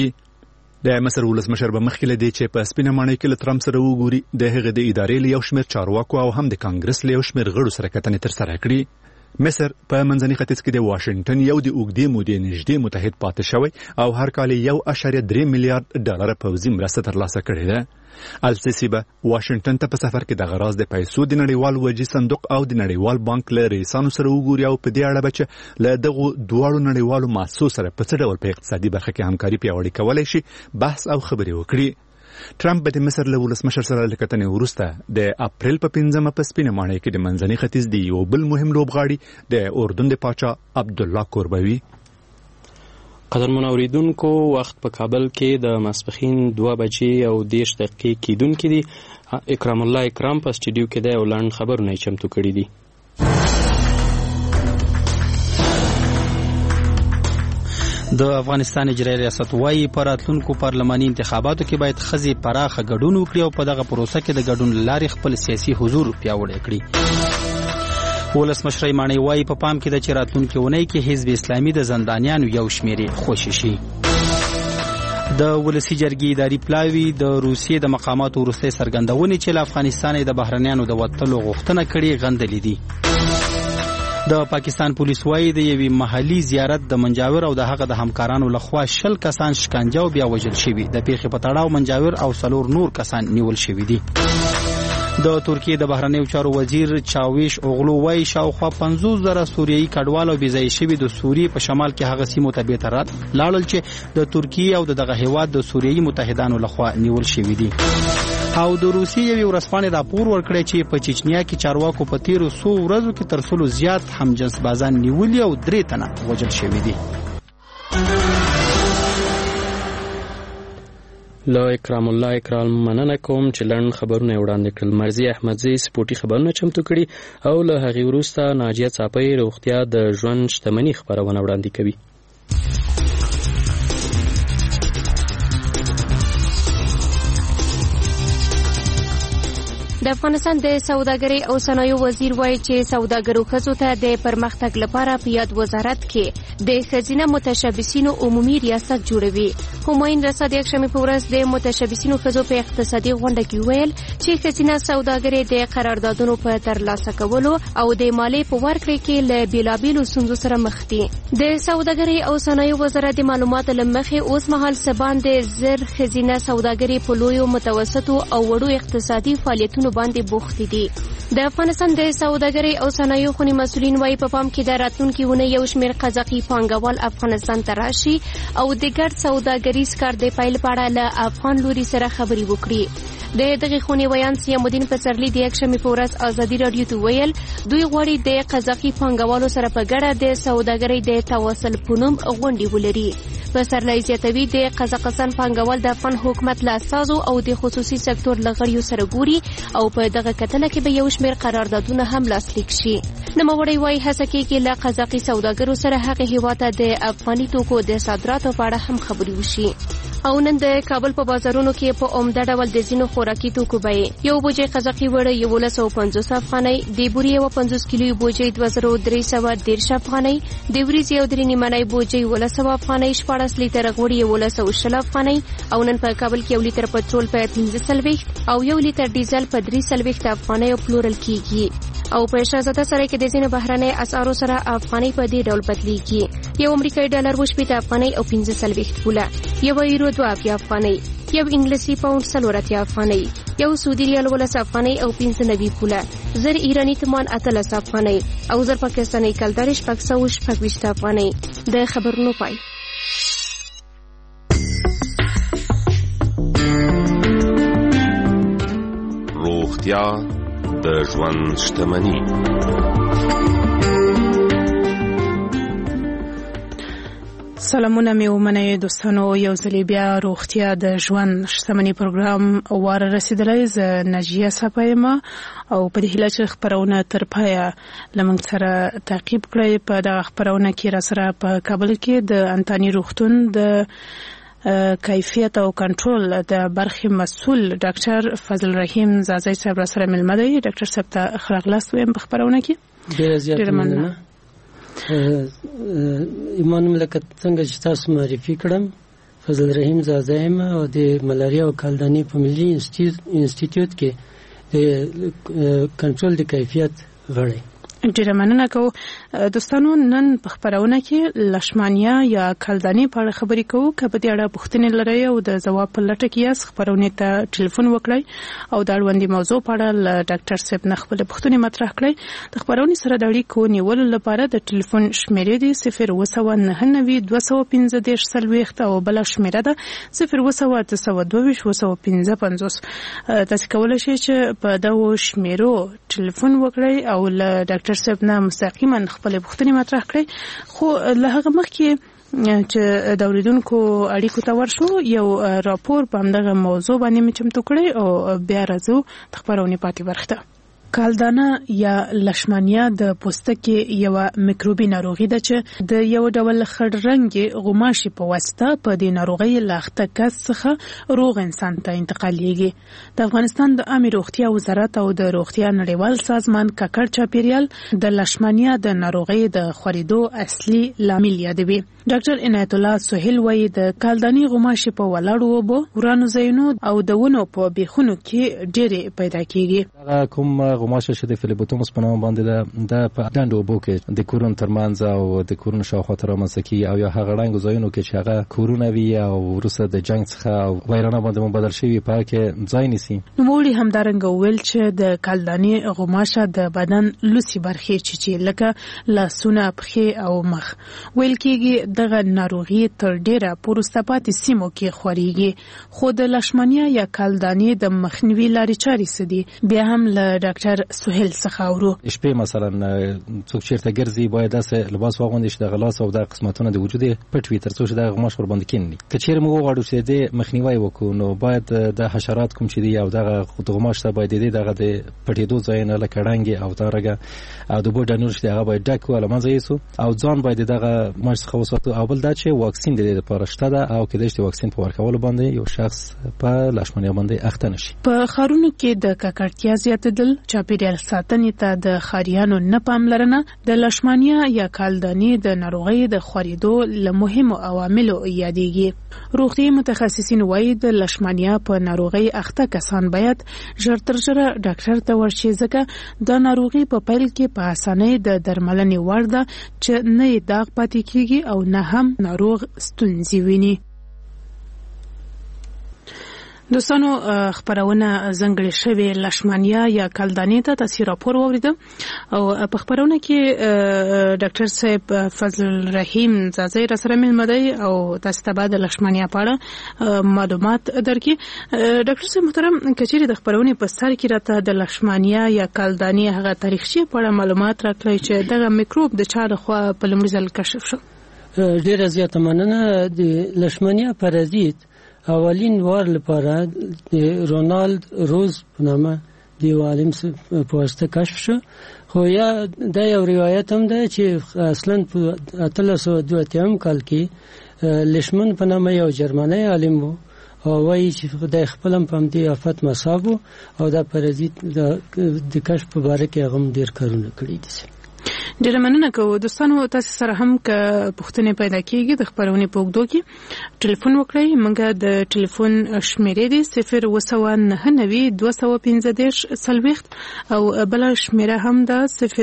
S18: د مصر ولسمشر به مخکې له دې چې په سپینه ماڼۍ کې له ټرمپ سره وګوري د هغه د ادارې له یو شمېر چارواکو او هم د کانګرس له یو شمېر غړو سره کتنې ترسره کړي. مصر په منځني ختیځ کې د واشنگټن یو د اوږدې مودې نږدې متحد پاتې شوی او هر کال $1.3 میلیارډ پوځي مرسته ترلاسه کړې ده. السیسی به واشنگټن ته په سفر کې د غراض د پیسو د نړیوال وجې صندوق او د نړیوال بانک له رئیسانو سره وګوري او په دې اړه به چې له دغو دواړو نړیوالو مؤسسو سره په څه ډول په اقتصادي برخه کې همکاري پیاوړې کولی شي بحث او خبرې وکړي. ټرمپ به د مصر له ولسمشر سره له کتنې وروسته د اپریل په 5 په سپینه ماڼۍ کې د منځني ختیځ د یو بل مهم لوبغاړي د اردن د پاچا عبدالله کوربوي.
S1: قدرمن اوریدونکو وخت په کابل کې د ماسپښین 2:30 کېدونکې دي. اکرام الله اکرام په سټوډیو کې دی او لاند خبرونه چمتو کړي دي.
S2: د افغانستان اجرایي ریاست وايي په راتلونکو پارلماني انتخاباتو کې باید ښځې پراخه ګډون وکړي او په دغه پروسه کې د ګډون لارې خپل سیاسي حضور پیاوړی کړي. ولسمشر ماڼۍ وايي په پام کې د چې راتلونکي اونۍ کې حزب اسلامي د زندانیانو یو شمېر خوشي شي. د ولسی جرګې اداري پلاوي د روسیې د مقاماتو وروستۍ څرګندونې چې له افغانستان د بهرنیانو د وتلو غوښتنه کړې غندلې دي. د پاکستان پولیس وايي د یوې محلي زیارت د منجاور او د هغه د همکارانو لخوا 10 کسان شکنجه او بیا وژل شوي. د پیښې په تړاو منجاور او 4 نور کسان نیول شوي دي. د ترکیې د بهرنیو چارو وزیر چاویش اوغلو وايي شاوخوا 50,000 سوریایي کډوال او بېځایه شوي د سوریې په شمال کې هغه سیمو ته بیرته لاړل چې د ترکیې او دغه هیواد د سوریایي متحدانو لخوا نیول شوي دي. او د روسیې یوې ورځپاڼې راپور ورکړی چې په چچنیا کې چارواکو په تیرو 100 ورځو کې تر 100 زیات همجنس بازان نیولي او 3 تنه وژل شوي دي.
S1: له اکرام الله اکرام مننه کوم چې لړن خبرونه وړاندې کړل. مرزي احمدزي سپورټي خبرونه چمتو کړي او له هغې وروسته ناجیه څاپۍ روغتیا د ژوند شتمني خبرونه وړاندې کوي.
S19: د افغانستان د سوداګرۍ او صنایعو وزیر وایي چې سوداګرو ښځو ته د پرمختګ لپاره په یاد وزارت کې د ښځینه متشبثینو عمومي ریاست جوړوي. همایون رسا د یکشنبې په ورځ د متشبثینو ښځو په اقتصادي غونډه کې وویل چې ښځینه سوداګري د قراردادونو په ترلاسه کولو او د مالیې په ورکړې کې له بېلابېلو ستونزو سره مخ دي. د سوداګرۍ او صنایعو وزارت د معلوماتو له مخې اوس مهال څه باندې 1000 ښځینه سوداګري په لویو متوسطو او وړو اقتصادي فعالیتونو باندې بوختې دي. د افغانستان د سوداګرۍ او صنایعو خونې مسؤلین وايي په پام کې د راتلونکي اونۍ یو شمېر قزاقي پانګوال افغانستان ته راشي او د ګډ سوداګریز کار د پیل په اړه له افغان لوري سره خبرې وکړي. د دغه خونې ویان سیامالدین پسرلي د یکشنبې په ورځ ازادي راډیو ته ویل دوی غواړي د قزاقي پانګوالو سره په ګډه د سوداګرۍ د تواصل په نوم غونډې ولري. پسرلی زیاتوي د قزاقستان پانګوال د افغان حکومت له اساسو او د خصوصي سکتور له غړیو سره ګوري او په دغه کتنه کې به یو شمېر قراردادونه هم لاسلیک شي. نوموړی وايي هڅه کېږي له قزاقي سوداګرو سره هغه هېواد ته د افغاني توکو د صادراتو په اړه هم خبرې وشي. او نن د کابل په بازارونو کې په عمده ډول د ځینو خوراکي توکو بیې یو بوجۍ قزاقي وړه 1150 افغانۍ، د بورې یوه 50 کیلو بوجۍ 2313 افغانۍ، د وریځې یو 3 نیمه بوجۍ 1100 افغانۍ، 14 لیتره غوړي 1120 افغانۍ. او نن په کابل کې 1 لیتر پټرول په 15 او 1 لیتر ډیزل په 3 افغانۍ پلورل کیږي. او په شهزاده سرای کې د ځینو بهرنۍ اسعارو سره افغانۍ په دې ډول بدلیږي. یو امریکایي ډالر 80 افغانۍ او 15 پوله، یو یورو 2 افغانۍ، یو انګلیسي پاوند 4 افغانۍ، یو سعودي ریال 12 افغانۍ او 95 پوله، 1000 ایرانی تومان 18 افغانۍ او 1000 پاکستاني کلدار 626 افغانۍ. د خبرونو پای.
S20: روغتیا د ژوند شتمني.
S16: سلامونه مې ومنئ دوستانو، یو ځل بیا روغتیا د ژوند شتمني پروګرام واره رسیدلی. زه ناجیه صاحب او په دې هیله چې خبرونه تر پایه لمنګ سره تعقیب کړئ. په دغه خبرونه کې را سره په کابل کې د انتاني روغتون د کیفیت او کنټرول د برخې مسؤل ډاکټر فضل رحیم زازی صاحب را سره ملمه دی. ډاکټر صاحب ته ښه راغلاست وایم په خبرونه کې.
S21: ډېره مننه. ایمان ملکت څنګه چې تاسو معرفي کړم، فضل رحیم زازی یم او د ملاریا او کالداني په ملي انسټیټیوټ کې د کنټرول د کیفیت غړی.
S16: ډیره مننه کوو. دوستانو نن په خبرونه کې لشمانیا یا کلدانې په اړه خبرې کوو. که په دې اړه پوښتنې لرئ او د ځواب په لټه کې یاست خبرونه ته ټلیفون وکړئ او د اړوندې موضوع په اړه له ډاکټر صاحب نه خپل پوښتنې مطرح کړئ. د خبرونې سره د اړیکو نیولو لپاره د ټلیفون شمیرې دي 0299215 او بل شمیره ده 0292215. تاسو کولای شئ چې په دغه شمیرو ټلیفون وکړئ او له ډاکټر صاحب نه مستقیما خپل پوښتنې مطرح کړئ. خو له هغه مخکې چې د اوریدونکو اړیکو ته ورشو یو راپور په همدغه موضوع باندې مې چمتو کړی او بیا راځو د خبرونې پاتې برخه ته. کالدانه یا لشمانیا د پوستکي یو میکروبي ناروغي ده چې د یو ډول خړ رنګي غوماشي په واسطه په دې ناروغي لاخته کس څخه روغ انسان ته انتقالېږي. د افغانستان د عامه روغتیا وزارت او د روغتیا نړیوال سازمان ککړ چاپیریال د لشمانیا د ناروغي د خورېدو اصلي لامل یادوي. ډاکټر عنایت الله سهیل وایي د کالداني غوماشي په ولاړو وبو ورانو ځایونو او د ونو په بیخونو کې ډېرې پیدا کیږي.
S4: کوم غوماشه چې د فلیبوتومس په نوم باندې د په ډنډو وبو کې د کورونو ترمنځ او د کورونو شاوخوا تر مسکی او یا هغه رنګ ځایونو کې چې هغه کورونه وي او وروسته د جنگ څخه او وایرانه باندې مبادل شوی په کې ځای نیسي.
S16: نو مولي همدارنګ ویل چې د کالداني غوماشه د بدن لوسی برخې چې لکه لاسونه پخې او مخ ویل کېږي دغه ناروغي تر ډیره پورسته پاتې سیمو کې خوريږي. خو د لشمانیا یا کالداني د مخنیوي لارې چارې سدي بیا هم له ډاکټر سهیل څخه اورو.
S4: شپې مثلا څوک چیرته ګرځي باید داسې لباس واغوندي چې د غلاس او د قسمتونو د وجود په ټوي تر څو چې د غوماش ور باندې کینی. که چیرې موږ غواړو چې د مخنیوي وکړو نو باید د حشرات کوم چې دی او دغه غوماش ته باید دغه د پټېدو ځای نه لکه رنګ او دارګه او د بوډا نور چې هغه باید ډک ولا منځ یې سو او ځان باید دغه ماش څخه وساتو. او بل دا چې واکسین د دې لپاره شته ده او کله چې واکسین په ورکولو باندې یو شخص په لشمانیا باندې اخته نشي.
S16: په خارونو کې د ککړتیا زیاتېدل چاپیریال ساتنې ته د خاریانو نه پاملرنه د لشمانیا یا کالداني د ناروغۍ د خورېدو له مهمو عواملو یادېږي. روغتي متخصصین وایي د لشمانیا په ناروغۍ اخته کسان باید ژر تر ژره ډاکټر ته ورشي ځکه د ناروغۍ په پیل کې په اسانۍ د درملنې وړ ده چې نه داغ پاتې کیږي او نه هم ناروغ ستونزې ویني. دوستانو خبرونه زنګړې شوی لشمانیا یا کالداني ته تاسو راپور ووریدو او په خبرونه کې ډاکټر صاحب فضل الرحیم زازی را سره ملمدي او تاسو ته بعد لشمانیا په اړه معلومات درکې. ډاکټر صاحب محترم کچېری د خبرونه په سر کې راته د لشمانیا یا کالداني هغه تاریخي په اړه معلومات راکړئ چې دغه میکروب د چا لخوا په لومړي ځل کشف شو.
S21: ډیره زیاته مننه. د لشمانیا پرازیت اولین وار لپاره د رونالد روز په نامه د عالم په واسطه کشف شو. خو یا دا یو روایت هم ده چې اصلا په 1882 کال کې لشمن په نامه یو جرمنی عالم وو او وایي چې د خپل په دې آفت مصاب او دا پرازیت د کشف په اړه کې هم ډیر کارونه کړی دي.
S16: ډیره مننه کوو. دوستانو تاسو سره هم که پوښتنې پیدا کیږي د خبرونې په اوږدو کې ټلیفون وکړئ. موږ د ټلیفون شمیرې دي 0299215 او بل شمیره هم ده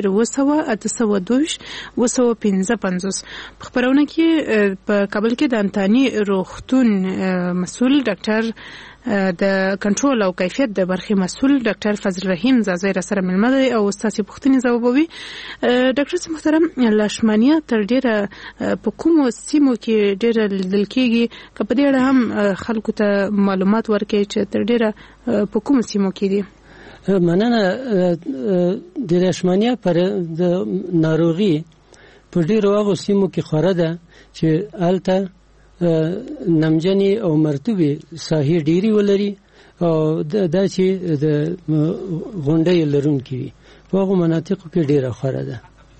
S16: 0282215. په خبرونه کې په کابل کې د انتاني روغتون مسؤل ډاکټر د کنټرول او کیفیت د برخې مسؤل ډاکټر فضل رحیم زازی را سره ملمدي او تاسو پوښتنې ځوابوي. ډاکټر محترم لشمانیا تر ډیره په کومو سیمو کې ډیره لیدل کیږي که په دې اړه هم خلکو ته معلومات ورکړي چې تر ډیره په کومو سیمو کې دي؟
S21: مننه. د لشمانیا پر د ناروغي په ډیرو هغو سیمو کې خوره ده چې الته نمجنې او مرطوبې ساحې ډېرې ولري او دا چې د غونډۍ لرونکي وي په هغو مناطقو کې ډېره خوره ده.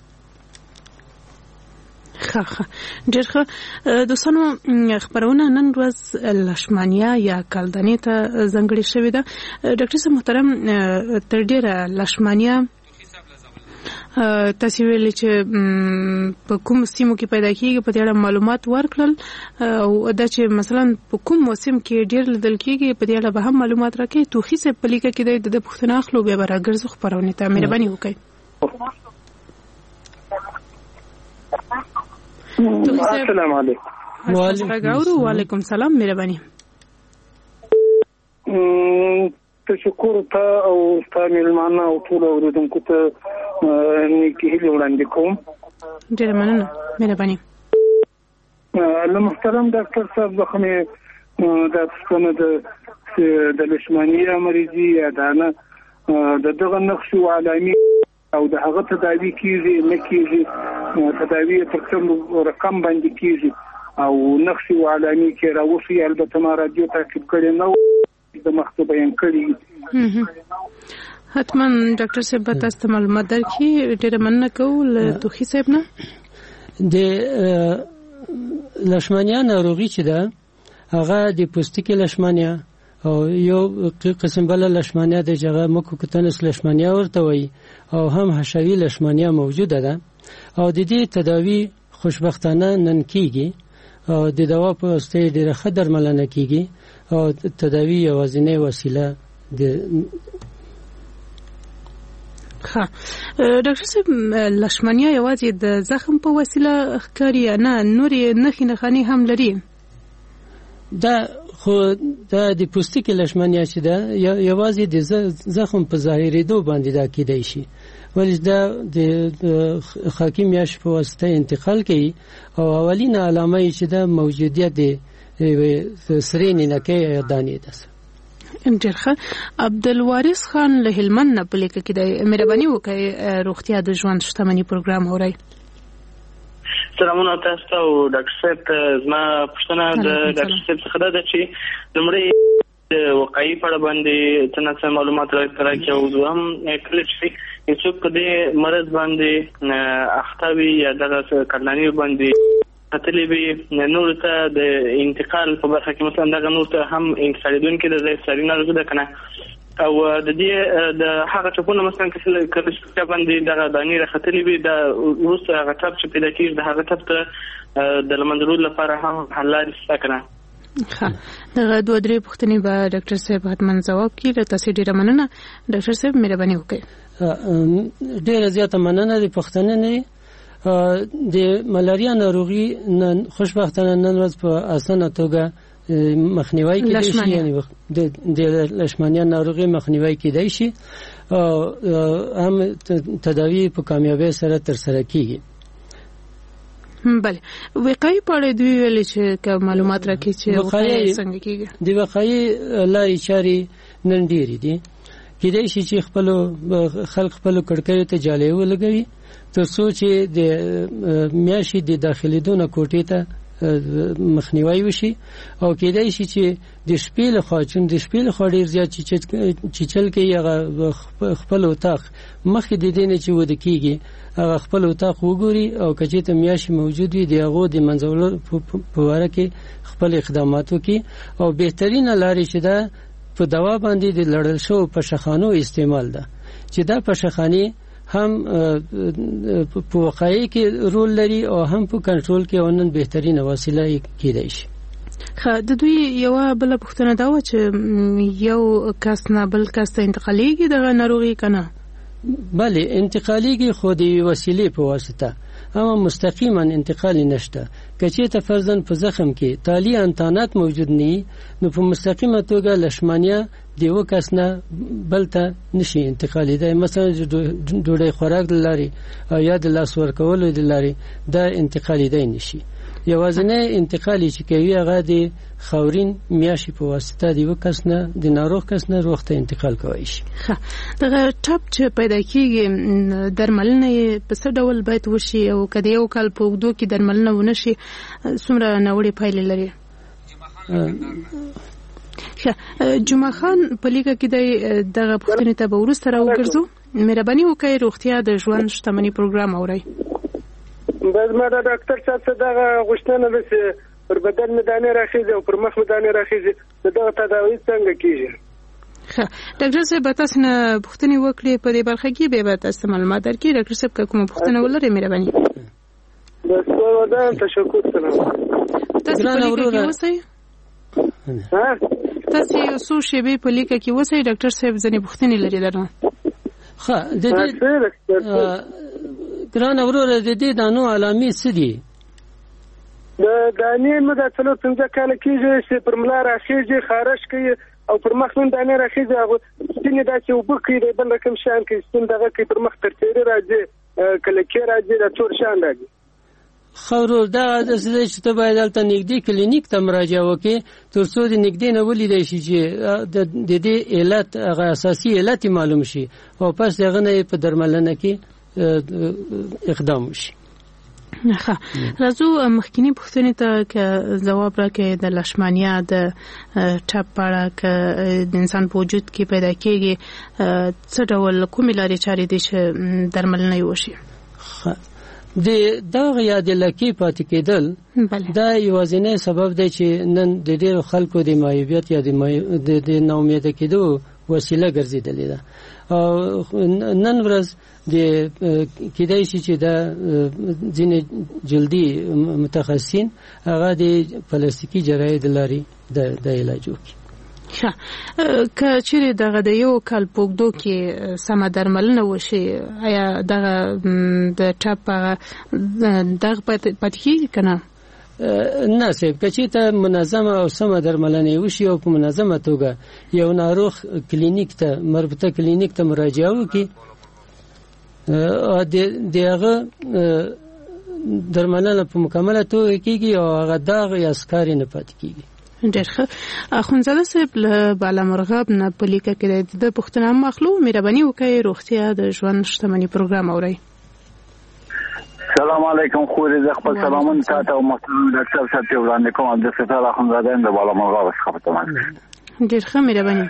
S16: ډېر ښه. دوستانو خبرونه نن ورځ لشمانیا یا کالداني ته ځانګړې شوې ده. ډاکټر صاحب محترم تر ډېره لشمانیا تاسو ویل چې په کوم سیمو کې پیدا کیږي په دې اړه معلومات ورکړل او دا چې مثلا په کوم موسم کې ډیر لیدل کیږي په دې اړه به هم معلومات راکړي. توخي سه په لیکه کې د پښتون اخلو به راګرځو خبرونه ته مهرباني وکړئ.
S8: السلام علیکم.
S16: وعلیکم سلام. مهرباني.
S8: تشکر ته او ستاسو مېلمانه او ټول اوریدونکو ته نیکی هیله وړاندې کوم.
S16: ډېر مننه. مهرباني.
S8: له محترم ډاکټر صاحب څخه د څنګه د لشمانیه مریضي یا د دغه نقش او علامي او د هغه تداوی کیږي نه کیږي، تداوی تر کوم رقم باندې کیږي او نقش او علامي کې راوځي. البته ما رادیو تعقیب کړی نو د مخکې بیان کړی.
S16: حتما ډاکټر صاحب تاسو ته معلومات درکړي. ډېر مننه کوم له توخي صاحب نه.
S21: د لشمانیا ناروغي چې ده هغه د پوستکي لشمانیا او یو قسم بل لشمانیا د جګه مکوکتنس لشمانیا ورته وي او هم حشوي لشمانیا موجوده ده او د دې تداوی خوشبختانه نن کیږي او د دوا په واسطه ډیره ښه درملنه کیږي او تداوی یوازینی وسیله د
S16: ډاکټر صاحب لشمانیا یوازې د زخم په وسیله ښکاري نه نورې نښې نښانې هم لري؟
S21: دا خو د پوستکي لشمانیا چې ده یوازې د زخم په ظاهرېدو باندې دا کیدای شي، ولې دا د خاکي میاشت په واسطه انتقال کوي او اولینه علامه یې چې ده موجودیت د سرې نینکۍ یا دانې ده.
S16: ډېر ښه. عبدالوارث خان له هلمند نه په لیکه کې د مهرباني وکړئ روغتیا د ژوند شتمني پروګرام اورئ.
S22: سلامونه تاسو ته او ډاکټر صاحب ته. زما پوښتنه د ډاکټر صاحب څخه ده چې لومړی د وقایي په اړه باندې څه معلومات راکړي او دوهم کله چې څوک په دې مرض باندې اخته وي یا دغه کړنلارې باندې خطلې وي نور ته د انتقال په برخه کې مثلا دغه نور ته هم انتقالېدونکي د ساري ناروغي ده که نه او د دې د هغه ټپونه مثلا کله چې باندې دغه دانې راختلې وي د وروسته هغه ټپ چې پیدا کېږي د هغه ټپ ته د له منځه وړلو لپاره هم حل لارې شته که نه؟
S16: دغه دوه درې پوښتنې به ډاکټر صاحب حتما ځواب کړي. له تاسې ډېره مننه. ډاکټر صاحب مهرباني وکړئ.
S21: ډېره زیاته مننه د پوښتنې. د ملاریا ناروغي خوشبختانه نن ورځ په اسانه توګه مخنیوي کېدای شي، یعنی د لشمانیا ناروغي مخنیوي کېدای شي او هم تداوی په کامیابی سره ترسره کیږي.
S16: بله. وقایي په اړه دوی ویلي چې معلومات راکړي چې وقایي څنګه کیږي؟
S21: د وقایي لارې چارې نن ډېرې دي. کېدای شي چې خلک خپلو کړکیو ته جالۍ ولګوي تر څو چې د میاشتې د داخلېدو نه کوټې ته مخنیوي وشي او کېدای شي چې د شپې لخوا ډېر زیات چیچل کوي هغه خپل اتاق مخکې د دې نه چې وده کېږي هغه خپل اتاق وګوري او که چېرته میاشتې موجود وي د هغو د منځولو په باره کې خپل اقدامات وکړي او بهترینه لارې چې ده په دوا باندې د لړل شوو پشخانو استعمال ده چې دا پشخانې هم په وقایع کې رول لري او هم په کنټرول کې ونن بهترینه وسیله کېدای شي.
S16: د دوی یو بل پوښتنه دا و چې یو کس نه بل کس ته انتقالیږي دغه ناروغي کنه؟
S21: بله انتقالیږي خو د وسیلې په واسطه اما مستقیما انتقال نشته. که چېرته فرضاً په زخم کې تالي انتانات موجود نه نو په مستقیمه توګه لشمانیا د یو کس نه بل ته نشي انتقالیدای. مثلا ډوډۍ خوراک د لارې او یا د لاس ورکولو د لارې دا انتقالیدای نشي. یوازینی انتقالي چې کوي هغه د خاورین میاشتې په واسطه د یو کس نه د ناروغ کس نه روغ ته انتقال کوي شي.
S16: دغه ټپ چې پیدا کیږي درملنه په څه ډول باید وشي او که د یو کال په اوږدو کې درملنه ونه شي څومره ناوړې پایلې لري؟ جمعه خان په لیکه کې دغه پوښتنې ته به وروسته راوګرځو. مهرباني وکړئ روغتیا د ژوند شتمني پروګرام اورئ.
S8: زما د ډاکټر صاحب څخه دغه غوښتنه ده چې پر بدن مې دانې راخېږي او پر مخ مې دانې راخېږي د دغه تداوی څنګه کېږي؟
S16: ډاکټر صاحب تاسو نه پوښتنې وکړې په دې برخه کې به تاسو معلومات درکړي. ډاکټر صاحب کومه پوښتنه ولرئ مهرباني؟
S8: بس ودان تشکر سلام.
S16: تاسو په لیکه کې اوسئ. تاسو یو څو شیبې په لیکه کې اوسئ. ډاکټر صاحب ځینې پوښتنې لري درنه.
S21: د دې ګران وروره د دې دانو علامې څه دي؟
S8: د دانې مو د 4-5 کال کېږي چې پر ملا راخېږي خارش کوي او پر مخ من دانې راخېږي هغه سپینې داسې اوبه کوي د بل رقم شان کوي سپین دغه کوي پر مخ تر تیرې راځي کله کې راځي د تور شان راځي
S21: خورو دا د څه چې ته باید دلته نږدې کلینیک ته مراجعه وکړې تر څو د نږدې نه ولیدای شي چې د دې علت هغه اساسي علت معلوم شي او پس دغه نه په درملنه کې اقدام وشي.
S16: ښه راځو مخکینی پوښتنې ته که ځواب راکړئ د لشمانیا د ټپ په اړه که د انسان په وجود کې پیدا کېږي څه ډول کومې لارې چارې دي چې درملنه یې وشي؟
S21: د دغه یا د لکې پاتې کېدل دا یوازینی سبب دی چې نن د ډېرو خلکو د معیوبیت یا د ناامیده کېدو وسیله ګرځېدلې ده. نن ورځ د کېدای شي چې دا ځینې جلدي متخصصین هغه د پلاستیکي جراحۍ د لارې د علاج وکړي.
S16: ښه که چیرې دغه د یو کال په اوږدو کې سمه درملنه وشي آیا دغه د ټپ دغه پاتې کېږي که نه؟
S21: نه صاحب که چېرته منظمه او سمه درملنه وشي او په منظمه توګه یو ناروغ کلینیک ته مربوطه کلینیک ته مراجعه وکړي د هغه درملنه په مکمله توګه کېږي او هغه داغ یا سکارې نه پاتې کېږي.
S16: ډېر ښه. اخوندزاده صاحب له بالامرغاب نه په لیکه کې د پوښتنه هم اخلو. مهرباني وکړئ روغتیا د ژوند شتمني پروګرام اورئ.
S5: سلام علیکم خوري زه خپل سلامونه تاسو او محترم ډاکټر صاحب ته وړاندې کوم. عبدالستار اخوندزاده د بالامرغاب څخه تمام.
S16: ډېر ښه مهرباني.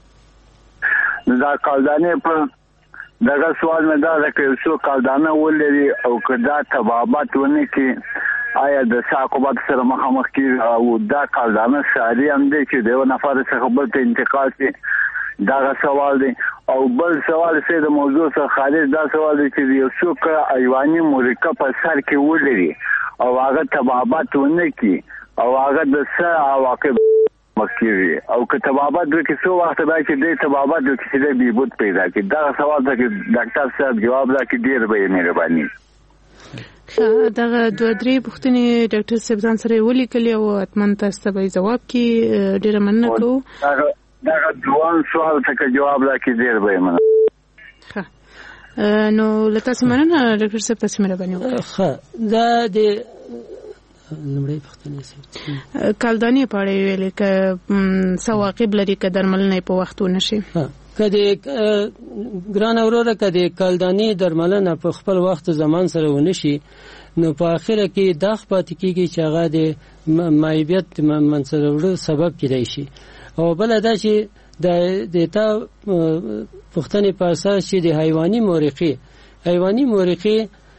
S5: دا کالدانې په دغه سوال مې دا ده که یو څوک کالدانه ولري او که دا تبابات ونه کړي آیا د ساقوبات سره مخامخ کېږي او دا کالدانه ساري هم دی چې د یو نفر څخه بل ته انتقال شي دغه سوال دی. او بل سوال چې د موضوع څخه خارج دا سوال دی چې یو څوک حیواني مرکب په سر کې ولري او هغه تبابات ونه کړي او هغه د څه عواقب مخکېږي او که تبابات وکړي څو وخت به چې دې تبابات وکړي چې د بیبود پیدا کړي. دغه سوال ته ډاکټر صاحب جواب راکړي ډېر به یې مهرباني.
S16: دغه 2-3 پوښتنې ډاکټر صاحب ځان سره ولیکلې او حتما تاسو ته به ځواب کې ډېره مننه کوو.
S5: دغه دوان سوال ته جواب راکړي ډېر به یې مننه.
S16: ښه نو له تاسو مننه ډاکټر صاحب تاسو مهرباني وکړئ.
S21: ښه دا د لمړی پوښتنې
S16: کالدانې په اړه ویلې که څه عواقب لري که درملنه په وخت ونه شي؟
S21: که د ګران اوروره که د کالدانې درملنه په خپل وخت زمان سره ونه شي نو په اخره کې دا پاتې کېږي چې هغه د معیوبیت منځته وړلو سبب کېدای شي. او بله دا چې د تا پوښتنې په اساس چې د حیواني مورقې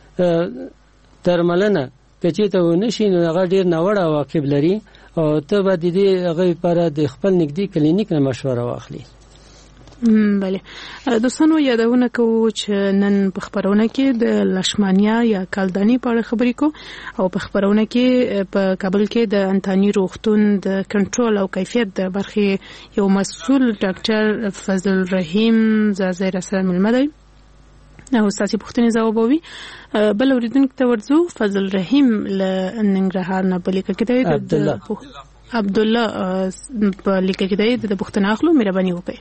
S21: درملنه که چېرته ونه شي نو هغه ډېر ناوړه عواقب لري او ته به د دې هغې لپاره د خپل نږدې کلینیک نه مشوره واخلي.
S16: بله دوستانو یادونه کوو چې نن په خبرونه کې د لشمانیا یا کالدانې په اړه خبرې کوو او په خبرونه کې په کابل کې د انتاني روغتون د کنټرول او کیفیت د برخې یو مسؤل ډاکټر فضل رحیم زازی را سره ملمه دی او ستاسې پوښتنې ځوابوي. بل اوریدونکي ته ورځو. فضل رحیم له ننګرهار نه په لیکه کې دی عبدالله په لیکه کې دی د پوښتنه اخلو. مهرباني وکړئ.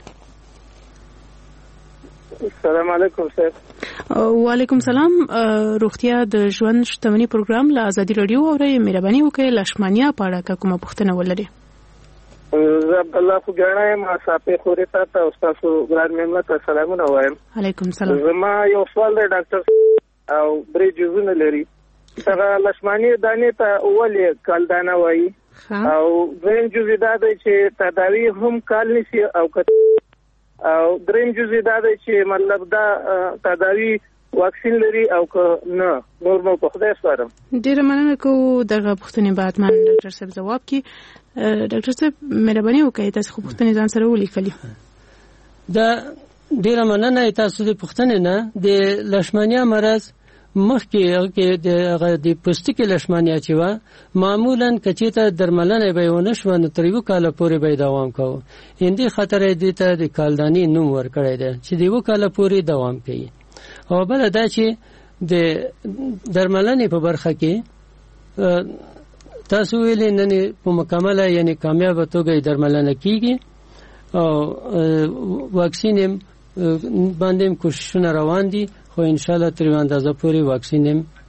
S8: السلام علیکم صاحب.
S16: وعلیکم سلام. روغتیا د ژوند شتمني پروګرام له ازادي رادیو اورئ. مهرباني وکړئ لشمانیا په اړه کومه پوښتنه ولرئ؟
S8: زه عبدالله خوګاڼی یم صافی خوري ته او تاسو ګران مېلمه ته سلامونه وایم.
S16: علیکم سلام.
S8: زما یو سوال دی ډاکټر او درې جزونه لري. هغه لشماني دانې ته ولې کالدانه وایي او دویم جز دا دی چې تداوی هم کال نشي او دریم جز دا دی چې مطلب دا تداوی واکسین لري او که نه نور نو په خدای سپارم.
S16: ډېره مننه کوو. دغه پوښتنې به حتما ډاکټر صاحب ځواب کړي. ډاکټر صاحب مهرباني وکړئ تاسو خو پوښتنې ځان سره ولیکلي.
S21: دا ډېره مننه تاسو د پوښتنې نه. د لشمانیا مرض مخکې د پوستکي لشمانیا چې وه معمولا که چېرته درملنه به یې ونه شوه نو تر 1 کاله پورې به یې دوام کوو. همدې خاطر یې دې ته د کالدانې نوم ورکړی دی چې د 1 کاله پورې دوام کوي. او بله دا چې د درملنې په برخه کې تاسو ویلې نن په مکمله یعنی کامیابه توګه درملنه کیږي او واکسین باندې کوششونه روان دي خو ان شاء الله تر اندازه پورې واکسین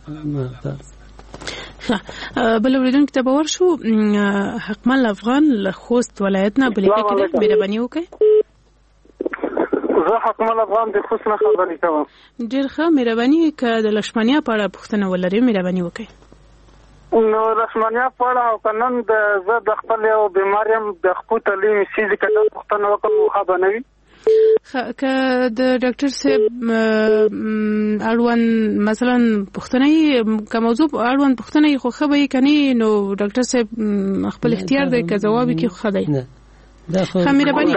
S16: بل اوریدونکو ته باور شو حقمل افغان له خوست ولایتنا بلې کې مهرباني وکړئ.
S9: زه حقمل افغان د خوست نه خبرې کوم.
S16: ډېر ښه مهرباني که د لشمانیا په اړه پوښتنه ولرئ مهرباني وکړئ.
S9: نو لشمانیا په اړه او کنن زه د خپل یو بیمار یم د خپل تعلیم سیزي کده پوښتنه وکم خو به نه وي
S16: که د ډاکټر صاحب اړوند مثلا پوښتنه که موضوع اړوند پوښتنه خو ښه به یې کني نو ډاکټر صاحب خپل اختیار دی که ځواب یې ښه دی. ښه مهرباني.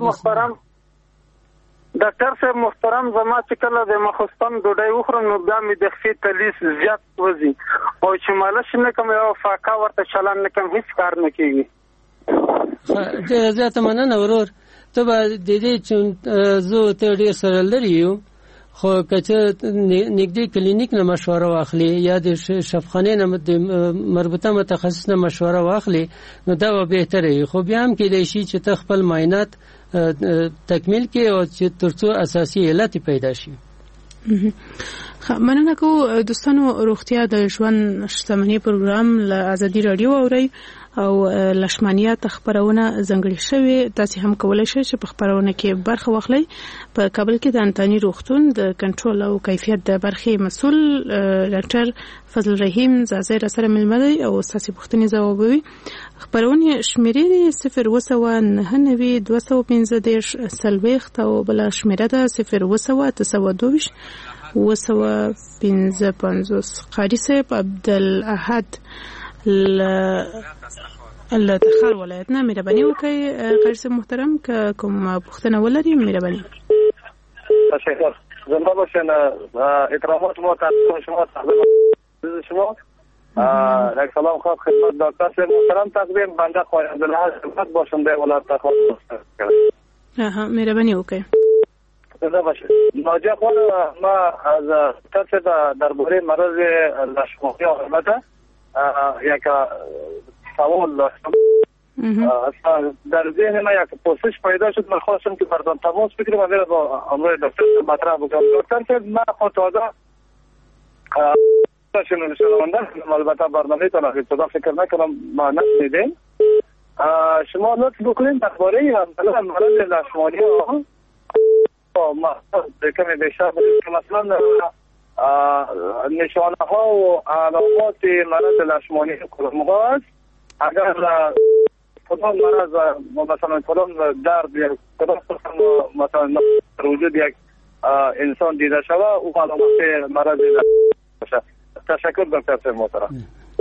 S9: ډاکټر صاحب محترم زما چې کله د مخستان ډوډۍ وخورم نو بیا مې د خپې تلیس زیات وځي او چې مالش نه کوم یو فاقه ورته چلان نه کوم هیڅ کار نه کیږي.
S21: ډېره زیاته مننه ورور. ته به د دې چې زه ته ډېر سره لري یو خو که ته نږدې کلینیک نه مشوره واخلې یا د شفاخانې نه مربوطه متخصص نه مشوره واخلې نو دا به بهتره وي. خو بیا هم کېدای شي چې ته خپل معاینات تکمیل کې او چې ترڅو اساسي علت پیدا شي.
S16: مننه کوو دوستانو. روغتیا د ژوند شتمنۍ پروګرام له ازادي رادیو اورئ او لشمانیات خبرونه ځنګړي شوی تاسو هم کولای شئ چې په خبرونه کې برخه واخلئ. په کابل کې د انتاني روغتون د کنټرول او کیفیت د برخې مسؤل ډاکټر فضل رحیم زازر سره ملمدي او تاسو پوښتنې ځوابوي. خبرونه شمیرې 0209215 او بل شمیره ده 02092 وسو55 قاری صاحب عبدالاحد تخار ولایتنا مهرباني وکړئ. قاری صاحب محترم که کوم پوښتنه ولرئ مهرباني.
S9: تشکر. زنده باشین. اکرامات ما تقدیم شما یک سلام خواب خدمت دکتر صاحب محترم تقدیم بنده خواهی عبدالاحد خدمت باشنده ولایت تخار.
S16: مهرباني وکړئ.
S9: زنده باشین. ناجیه خانم ما از دکتر درباره مرض لشمانیا البته یک سوال داشتم. در ذهن من یک پرسش پیدا شد. من خواستم که بردان تماس بگیرم و با امروی دکتر مطرح بکنم. دکتر صاحب من خود تازه شنونده البته برنامه تان صدا فکر نکنم ما نشنیدیم. شما لطف بکنید درباره مرض لشمانیا ما کمی بیشتر بگید که مثلا نشانه ها و علامات مرض لشمانیا کدام هست؟ اگر کدام مرض مثلا کدام درد یا کدام مثلا وجود یک انسان دیده شود او علامات مرض باشه. تشکر دکتر صاحب محترم.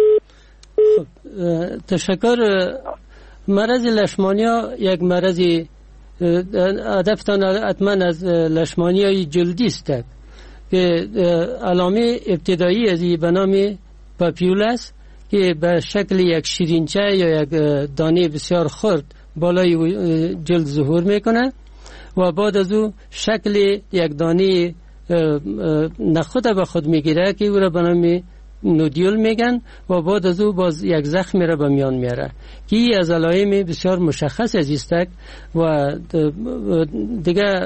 S21: تشکر. مرض لشمانیا یک مرض هدفتان حتما از لشمانیای جلدی است که علامه ابتدایی از به نام پاپیول است که به شکل یک شیرینچه یا یک دانه بسیار خرد بالای جلد ظهور میکنه و بعد از او شکل یک دانه نخود به خود میگیره که او را به نام نودیول میگن و بعد از او باز یک زخم را به میان میاره که این از علائم بسیار مشخص است و دیگه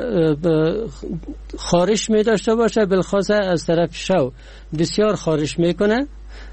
S21: خارش می داشته باشه بالخاصه از طرف شو بسیار خارش میکنه.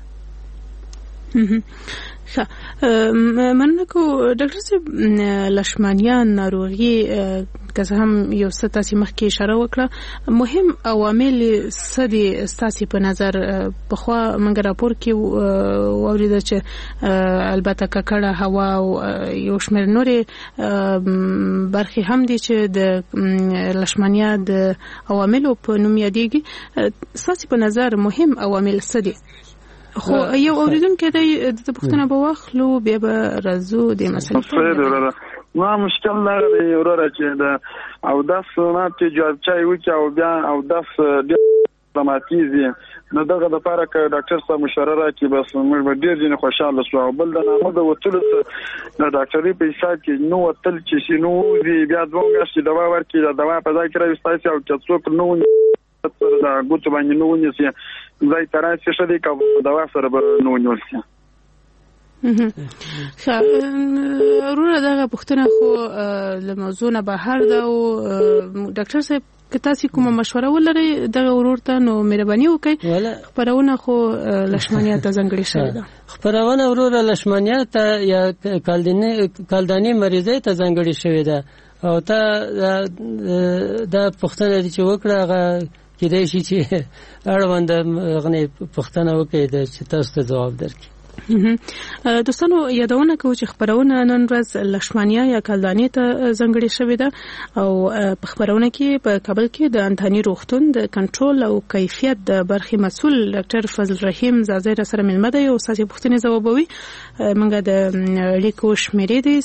S16: مننه کو ډاکټر صاحب لشمانیا ناروغي که هم یو څه تاسو مخکې اشاره وکړه مهم عوامل څه دي تاسو په نظر په خوا منګ راپور کې وورید چې البته ککړه هوا او یو شمېر نورې برخې هم دي چې د لشمانیا د عواملو په نوم یادېږي. تاسو په نظر مهم عوامل څه دي؟ خو یو اوریدونکو د پښتنه په واخلو بیا به راځو د مسلې
S9: ما مشکل لري وروره چې د او داس نه چې جواب چای وکي او بیا او داس درماتیزي نو دغه د لپاره ک ډاکټر صاحب مشوره راکړي بس موږ به ډیر ځینې خوشاله شو. بل د نامه د وتلو د ډاکټري په حساب کې نو وتل چې شنو دی بیا دوه میاشتې دوا ورکړي د دوا په ځای کې راوستای او چې څوک نو دا ګوتو باندې نو ونیسي ځای ترای څه شدي کا دوا سره به نو ونیسي.
S16: وروره دغه پوښتنه خو له موضوع نه بهر ده او ډاکټر صاحب که تاسو کومه مشوره ولرئ دغه ورور ته نو مهرباني وکړئ. خپرونه خو لشمانیه ته ځانګړې شوې ده.
S21: خپرونه وروره لشمانیه ته یا کالداني مریضۍ ته ځانګړې شوې ده او ته دا پوښتنه چې وکړه هغه کېدای شي چې اړونده پوښتنه وکړي چې تاسو ته ځواب درکړي.
S16: دوستانو یادونه کوو چې خبرونه نن ورځ لشمانیه یا کلدانې ته ځانګړې شوې ده او په خبرونه کې په کابل کې د انتاني روغتون د کنټرول او کیفیت د برخې مسؤل ډاکټر فضل رحیم زازی را سره ملمه دی او ساسي پوښتنې ځوابوي. موږ د لیکو شمیرې دي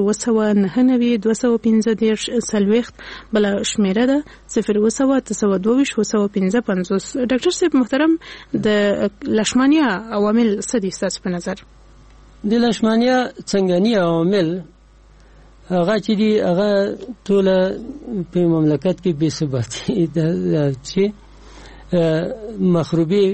S16: 0299215 بل شمیره ده 0292255. ډاکټر صاحب محترم د لشمانیه عوامل څه دي ستاسو په نظر؟
S21: د لشمانیه څنګهني عوامل هغه چې دي هغه ټول په مملکت کې بې ثباتي ده چې مخروبي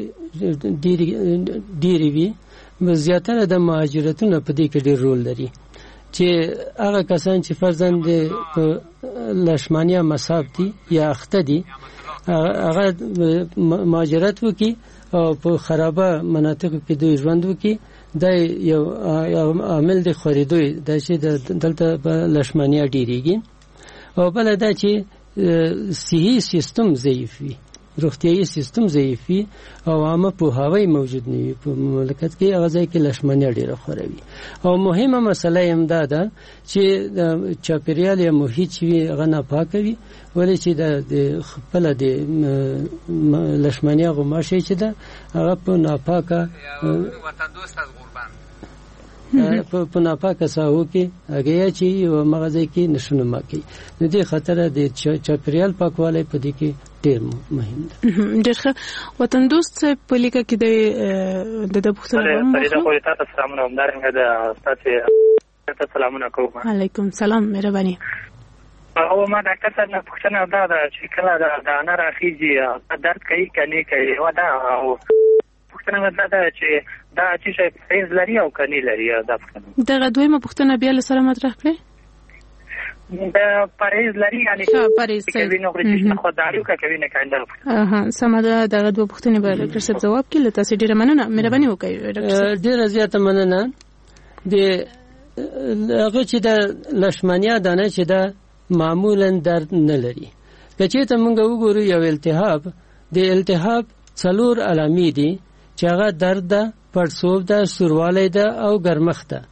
S21: ډېری وي. زیاتره د مهاجرتونو په دې کې ډېر رول لري چې هغه کسان چې فرضاً د لشمانیه مصاب دي یا اخته دي هغه مهاجرت وکړي او په خرابه مناطقو کې دوی ژوند وکړي. دا یو عامل د خریدوی دا چې دلته په لشمانیه ډیریږي. او بل دا چې صحي سیستم ضعیف وي، روغتیايي سیستم ضعیف وي او عامه پوهاوی موجود نه وي په مملکت کې. هغه ځای کې لشمانیه ډیره خوروي. او مهمه مسله هم دا ده چې چاپیریال یا محیط وي هغه ناپاک وي. ولې چې د خپل د لشمانیه غوماشه چې ده هغه په ناپاکه وطن دوست از قربان په ناپاکه ساحو کې هغه چې یو مغازه کې نشونه کوي. نو دې خطر د چاپیریال پاکوالی په دې کې ډېر مهم ده.
S16: ډېر ښه. وطن دوست په لیکه کې د پوښتنه
S22: تاسو سلامونه همدارنګه د تاسو سلامونه کوم.
S16: علیکم سلام مهرباني.
S22: او ما ډاکټر صاحب نه پوښتنه دا ده چې کله دا نه راخیږي درد کوي کني کوي و دا او پوښتنه دا ده چې دا چې پرهیز لري او کني لري. دا پوښتنه
S16: دغه دویمه پوښتنه بیا له سره مطرح کړئ.
S22: دا پرهیز لري یعنی
S16: پرهیز
S22: کوي نو چې خو دارو کوي نه کاندل.
S16: سم ده. دغه دوه پوښتنې به ډاکټر صاحب جواب کړي. له تاسو ډیره مننه. مهرباني وکړئ ډاکټر صاحب.
S21: ډیره زیاته مننه. د هغه چې د لشمانیه دانه چې دا معمولا درد نه لري. کچې ته موږ وګورو یو التهاب د التهاب څلور علامې دي چې هغه درد ده، پړسوب ده، سوروالی ده او ګرمښت ده،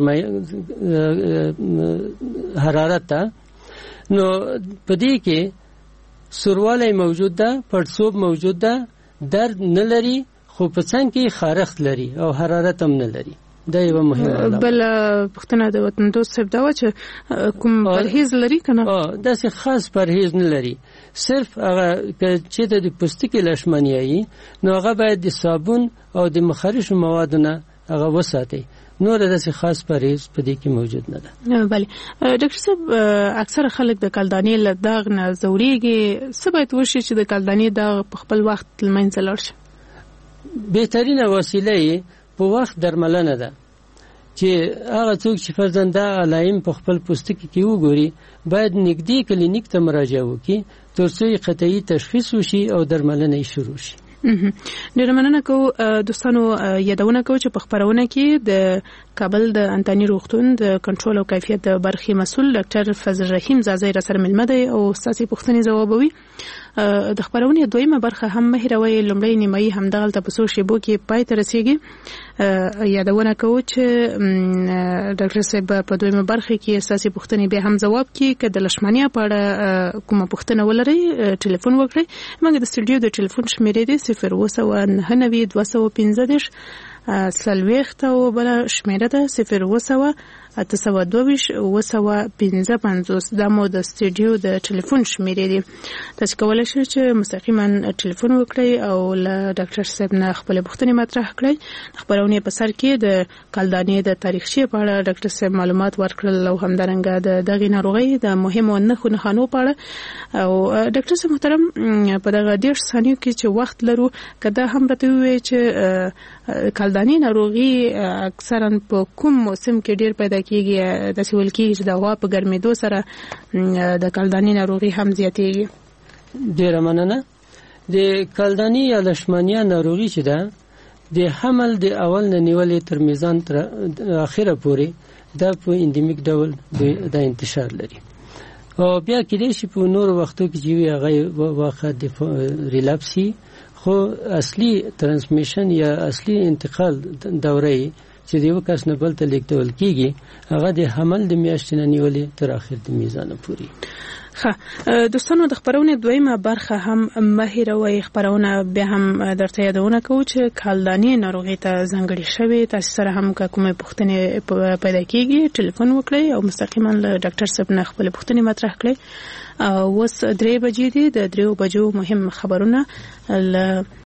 S21: حرارت ده. نو په دې کې سوروالی موجود ده، پړسوب موجود ده، درد نه لري خو په څنګ کې خارښت لري او حرارت هم نه لري. دا یو مهمه
S16: بل پوښتنه د وطن دوست صاحب دا و چې کوم پرهیز لري کنه؟
S21: داسې خاص پرهیز نه لري. صرف هغه چې د پوستکي لشمانیه نو هغه باید د صابون او د مخرشو موادو نه هغه وساتي. نور داسې خاص پرهیز په دې کې موجود نه ده.
S16: بله ډاکټر صاحب اکثره خلک د کلدانې له داغ نه ځورېږي. څه باید وشي چې د کلدانې داغ په خپل وخت له منځه لاړ شي؟
S21: بهترینه وسیله یې په وخت درملنه ده چې هغه څوک چې فرضاً دا علایم په خپل پوستکي کې وګوري باید نږدې کلینیک ته مراجعه وکړي تر څو قطعي تشخیص وشي او درملنه یې شروع شي.
S16: ډیره مننه کوو دوستانو. یادونه کوو چې په خبرونه کې د کابل د انتاني روغتون د کنټرول او کیفیت د برخې مسؤل ډاکټر فضل رحیم زازی را سره ملمه دی او ستاسو پوښتنې ځوابوي. د خبرونې دویمه برخه هم مهروي لومړی نیمایي هم دغلته په څو شیبو کې پای ته رسیږي. یادونه کوو چې ډاکټر صاحب په دویمه برخه کې ستاسو پوښتنې به هم ځواب کړي. که د لشمانیه په اړه کومه پوښتنه ولرئ ټلیفون وکړئ. موږ د سټوډیو د ټلیفون شمیرې دي 0299215 سلويخت او بل شمیره ده 0292255 822-955 دا مو د سټډیو د ټلیفون شمیرې دي. تاسو کولای شئ چې مستقیما ټلیفون وکړئ او له ډاکټر صاحب نه خپل پوښتنې مطرح کړئ. خبرونه په سر کې د کلدانې د تاریخچې په اړه ډاکټر صاحب معلومات ورکړل او همدارنګه د دغه ناروغي د مهمو نښو په اړه. او ډاکټر صاحب محترم په دغه 10 ثانیو کې چې وخت لرو کدا هم راته وی چې کلدانې ناروغي اکثرا په کوم موسم کې ډیر پیدا کیږي؟ د سویل کې چې د هوا په ګرمېدو سره د کلدانې ناروغي هم زیاتېږي.
S21: ډیره مننه. د کلدانې یا لشمانیا ناروغي چې ده د حمل د اول نه نیولې تر میزان تر اخره پورې دا په اندیمیک ډول د انتشار لري او بیا کېدای شي په نور وختو کې چې هغه واقع د ریلاپسي خو اصلي ترانسمیشن یا اصلي انتقال دوره چې د یو کس نه بل ته لیږدول کیږي هغه د حمل د میاشتې نه نیولې تر اخر د میزان پورې.
S16: دوستانو د خبرونه دویمه برخه هم مهیروي خبرونه به هم درته یادونه کوو چې کلدانې ناروغي ته ځانګړي شوی. تاسو سره هم کومه پوښتنه پیدا کیږي ټلیفون وکړئ او مستقیما له ډاکټر صاحب نه خپل پوښتنه مطرح کړئ. اوس 3 بجې دي. د 3 بجو مهم خبرونه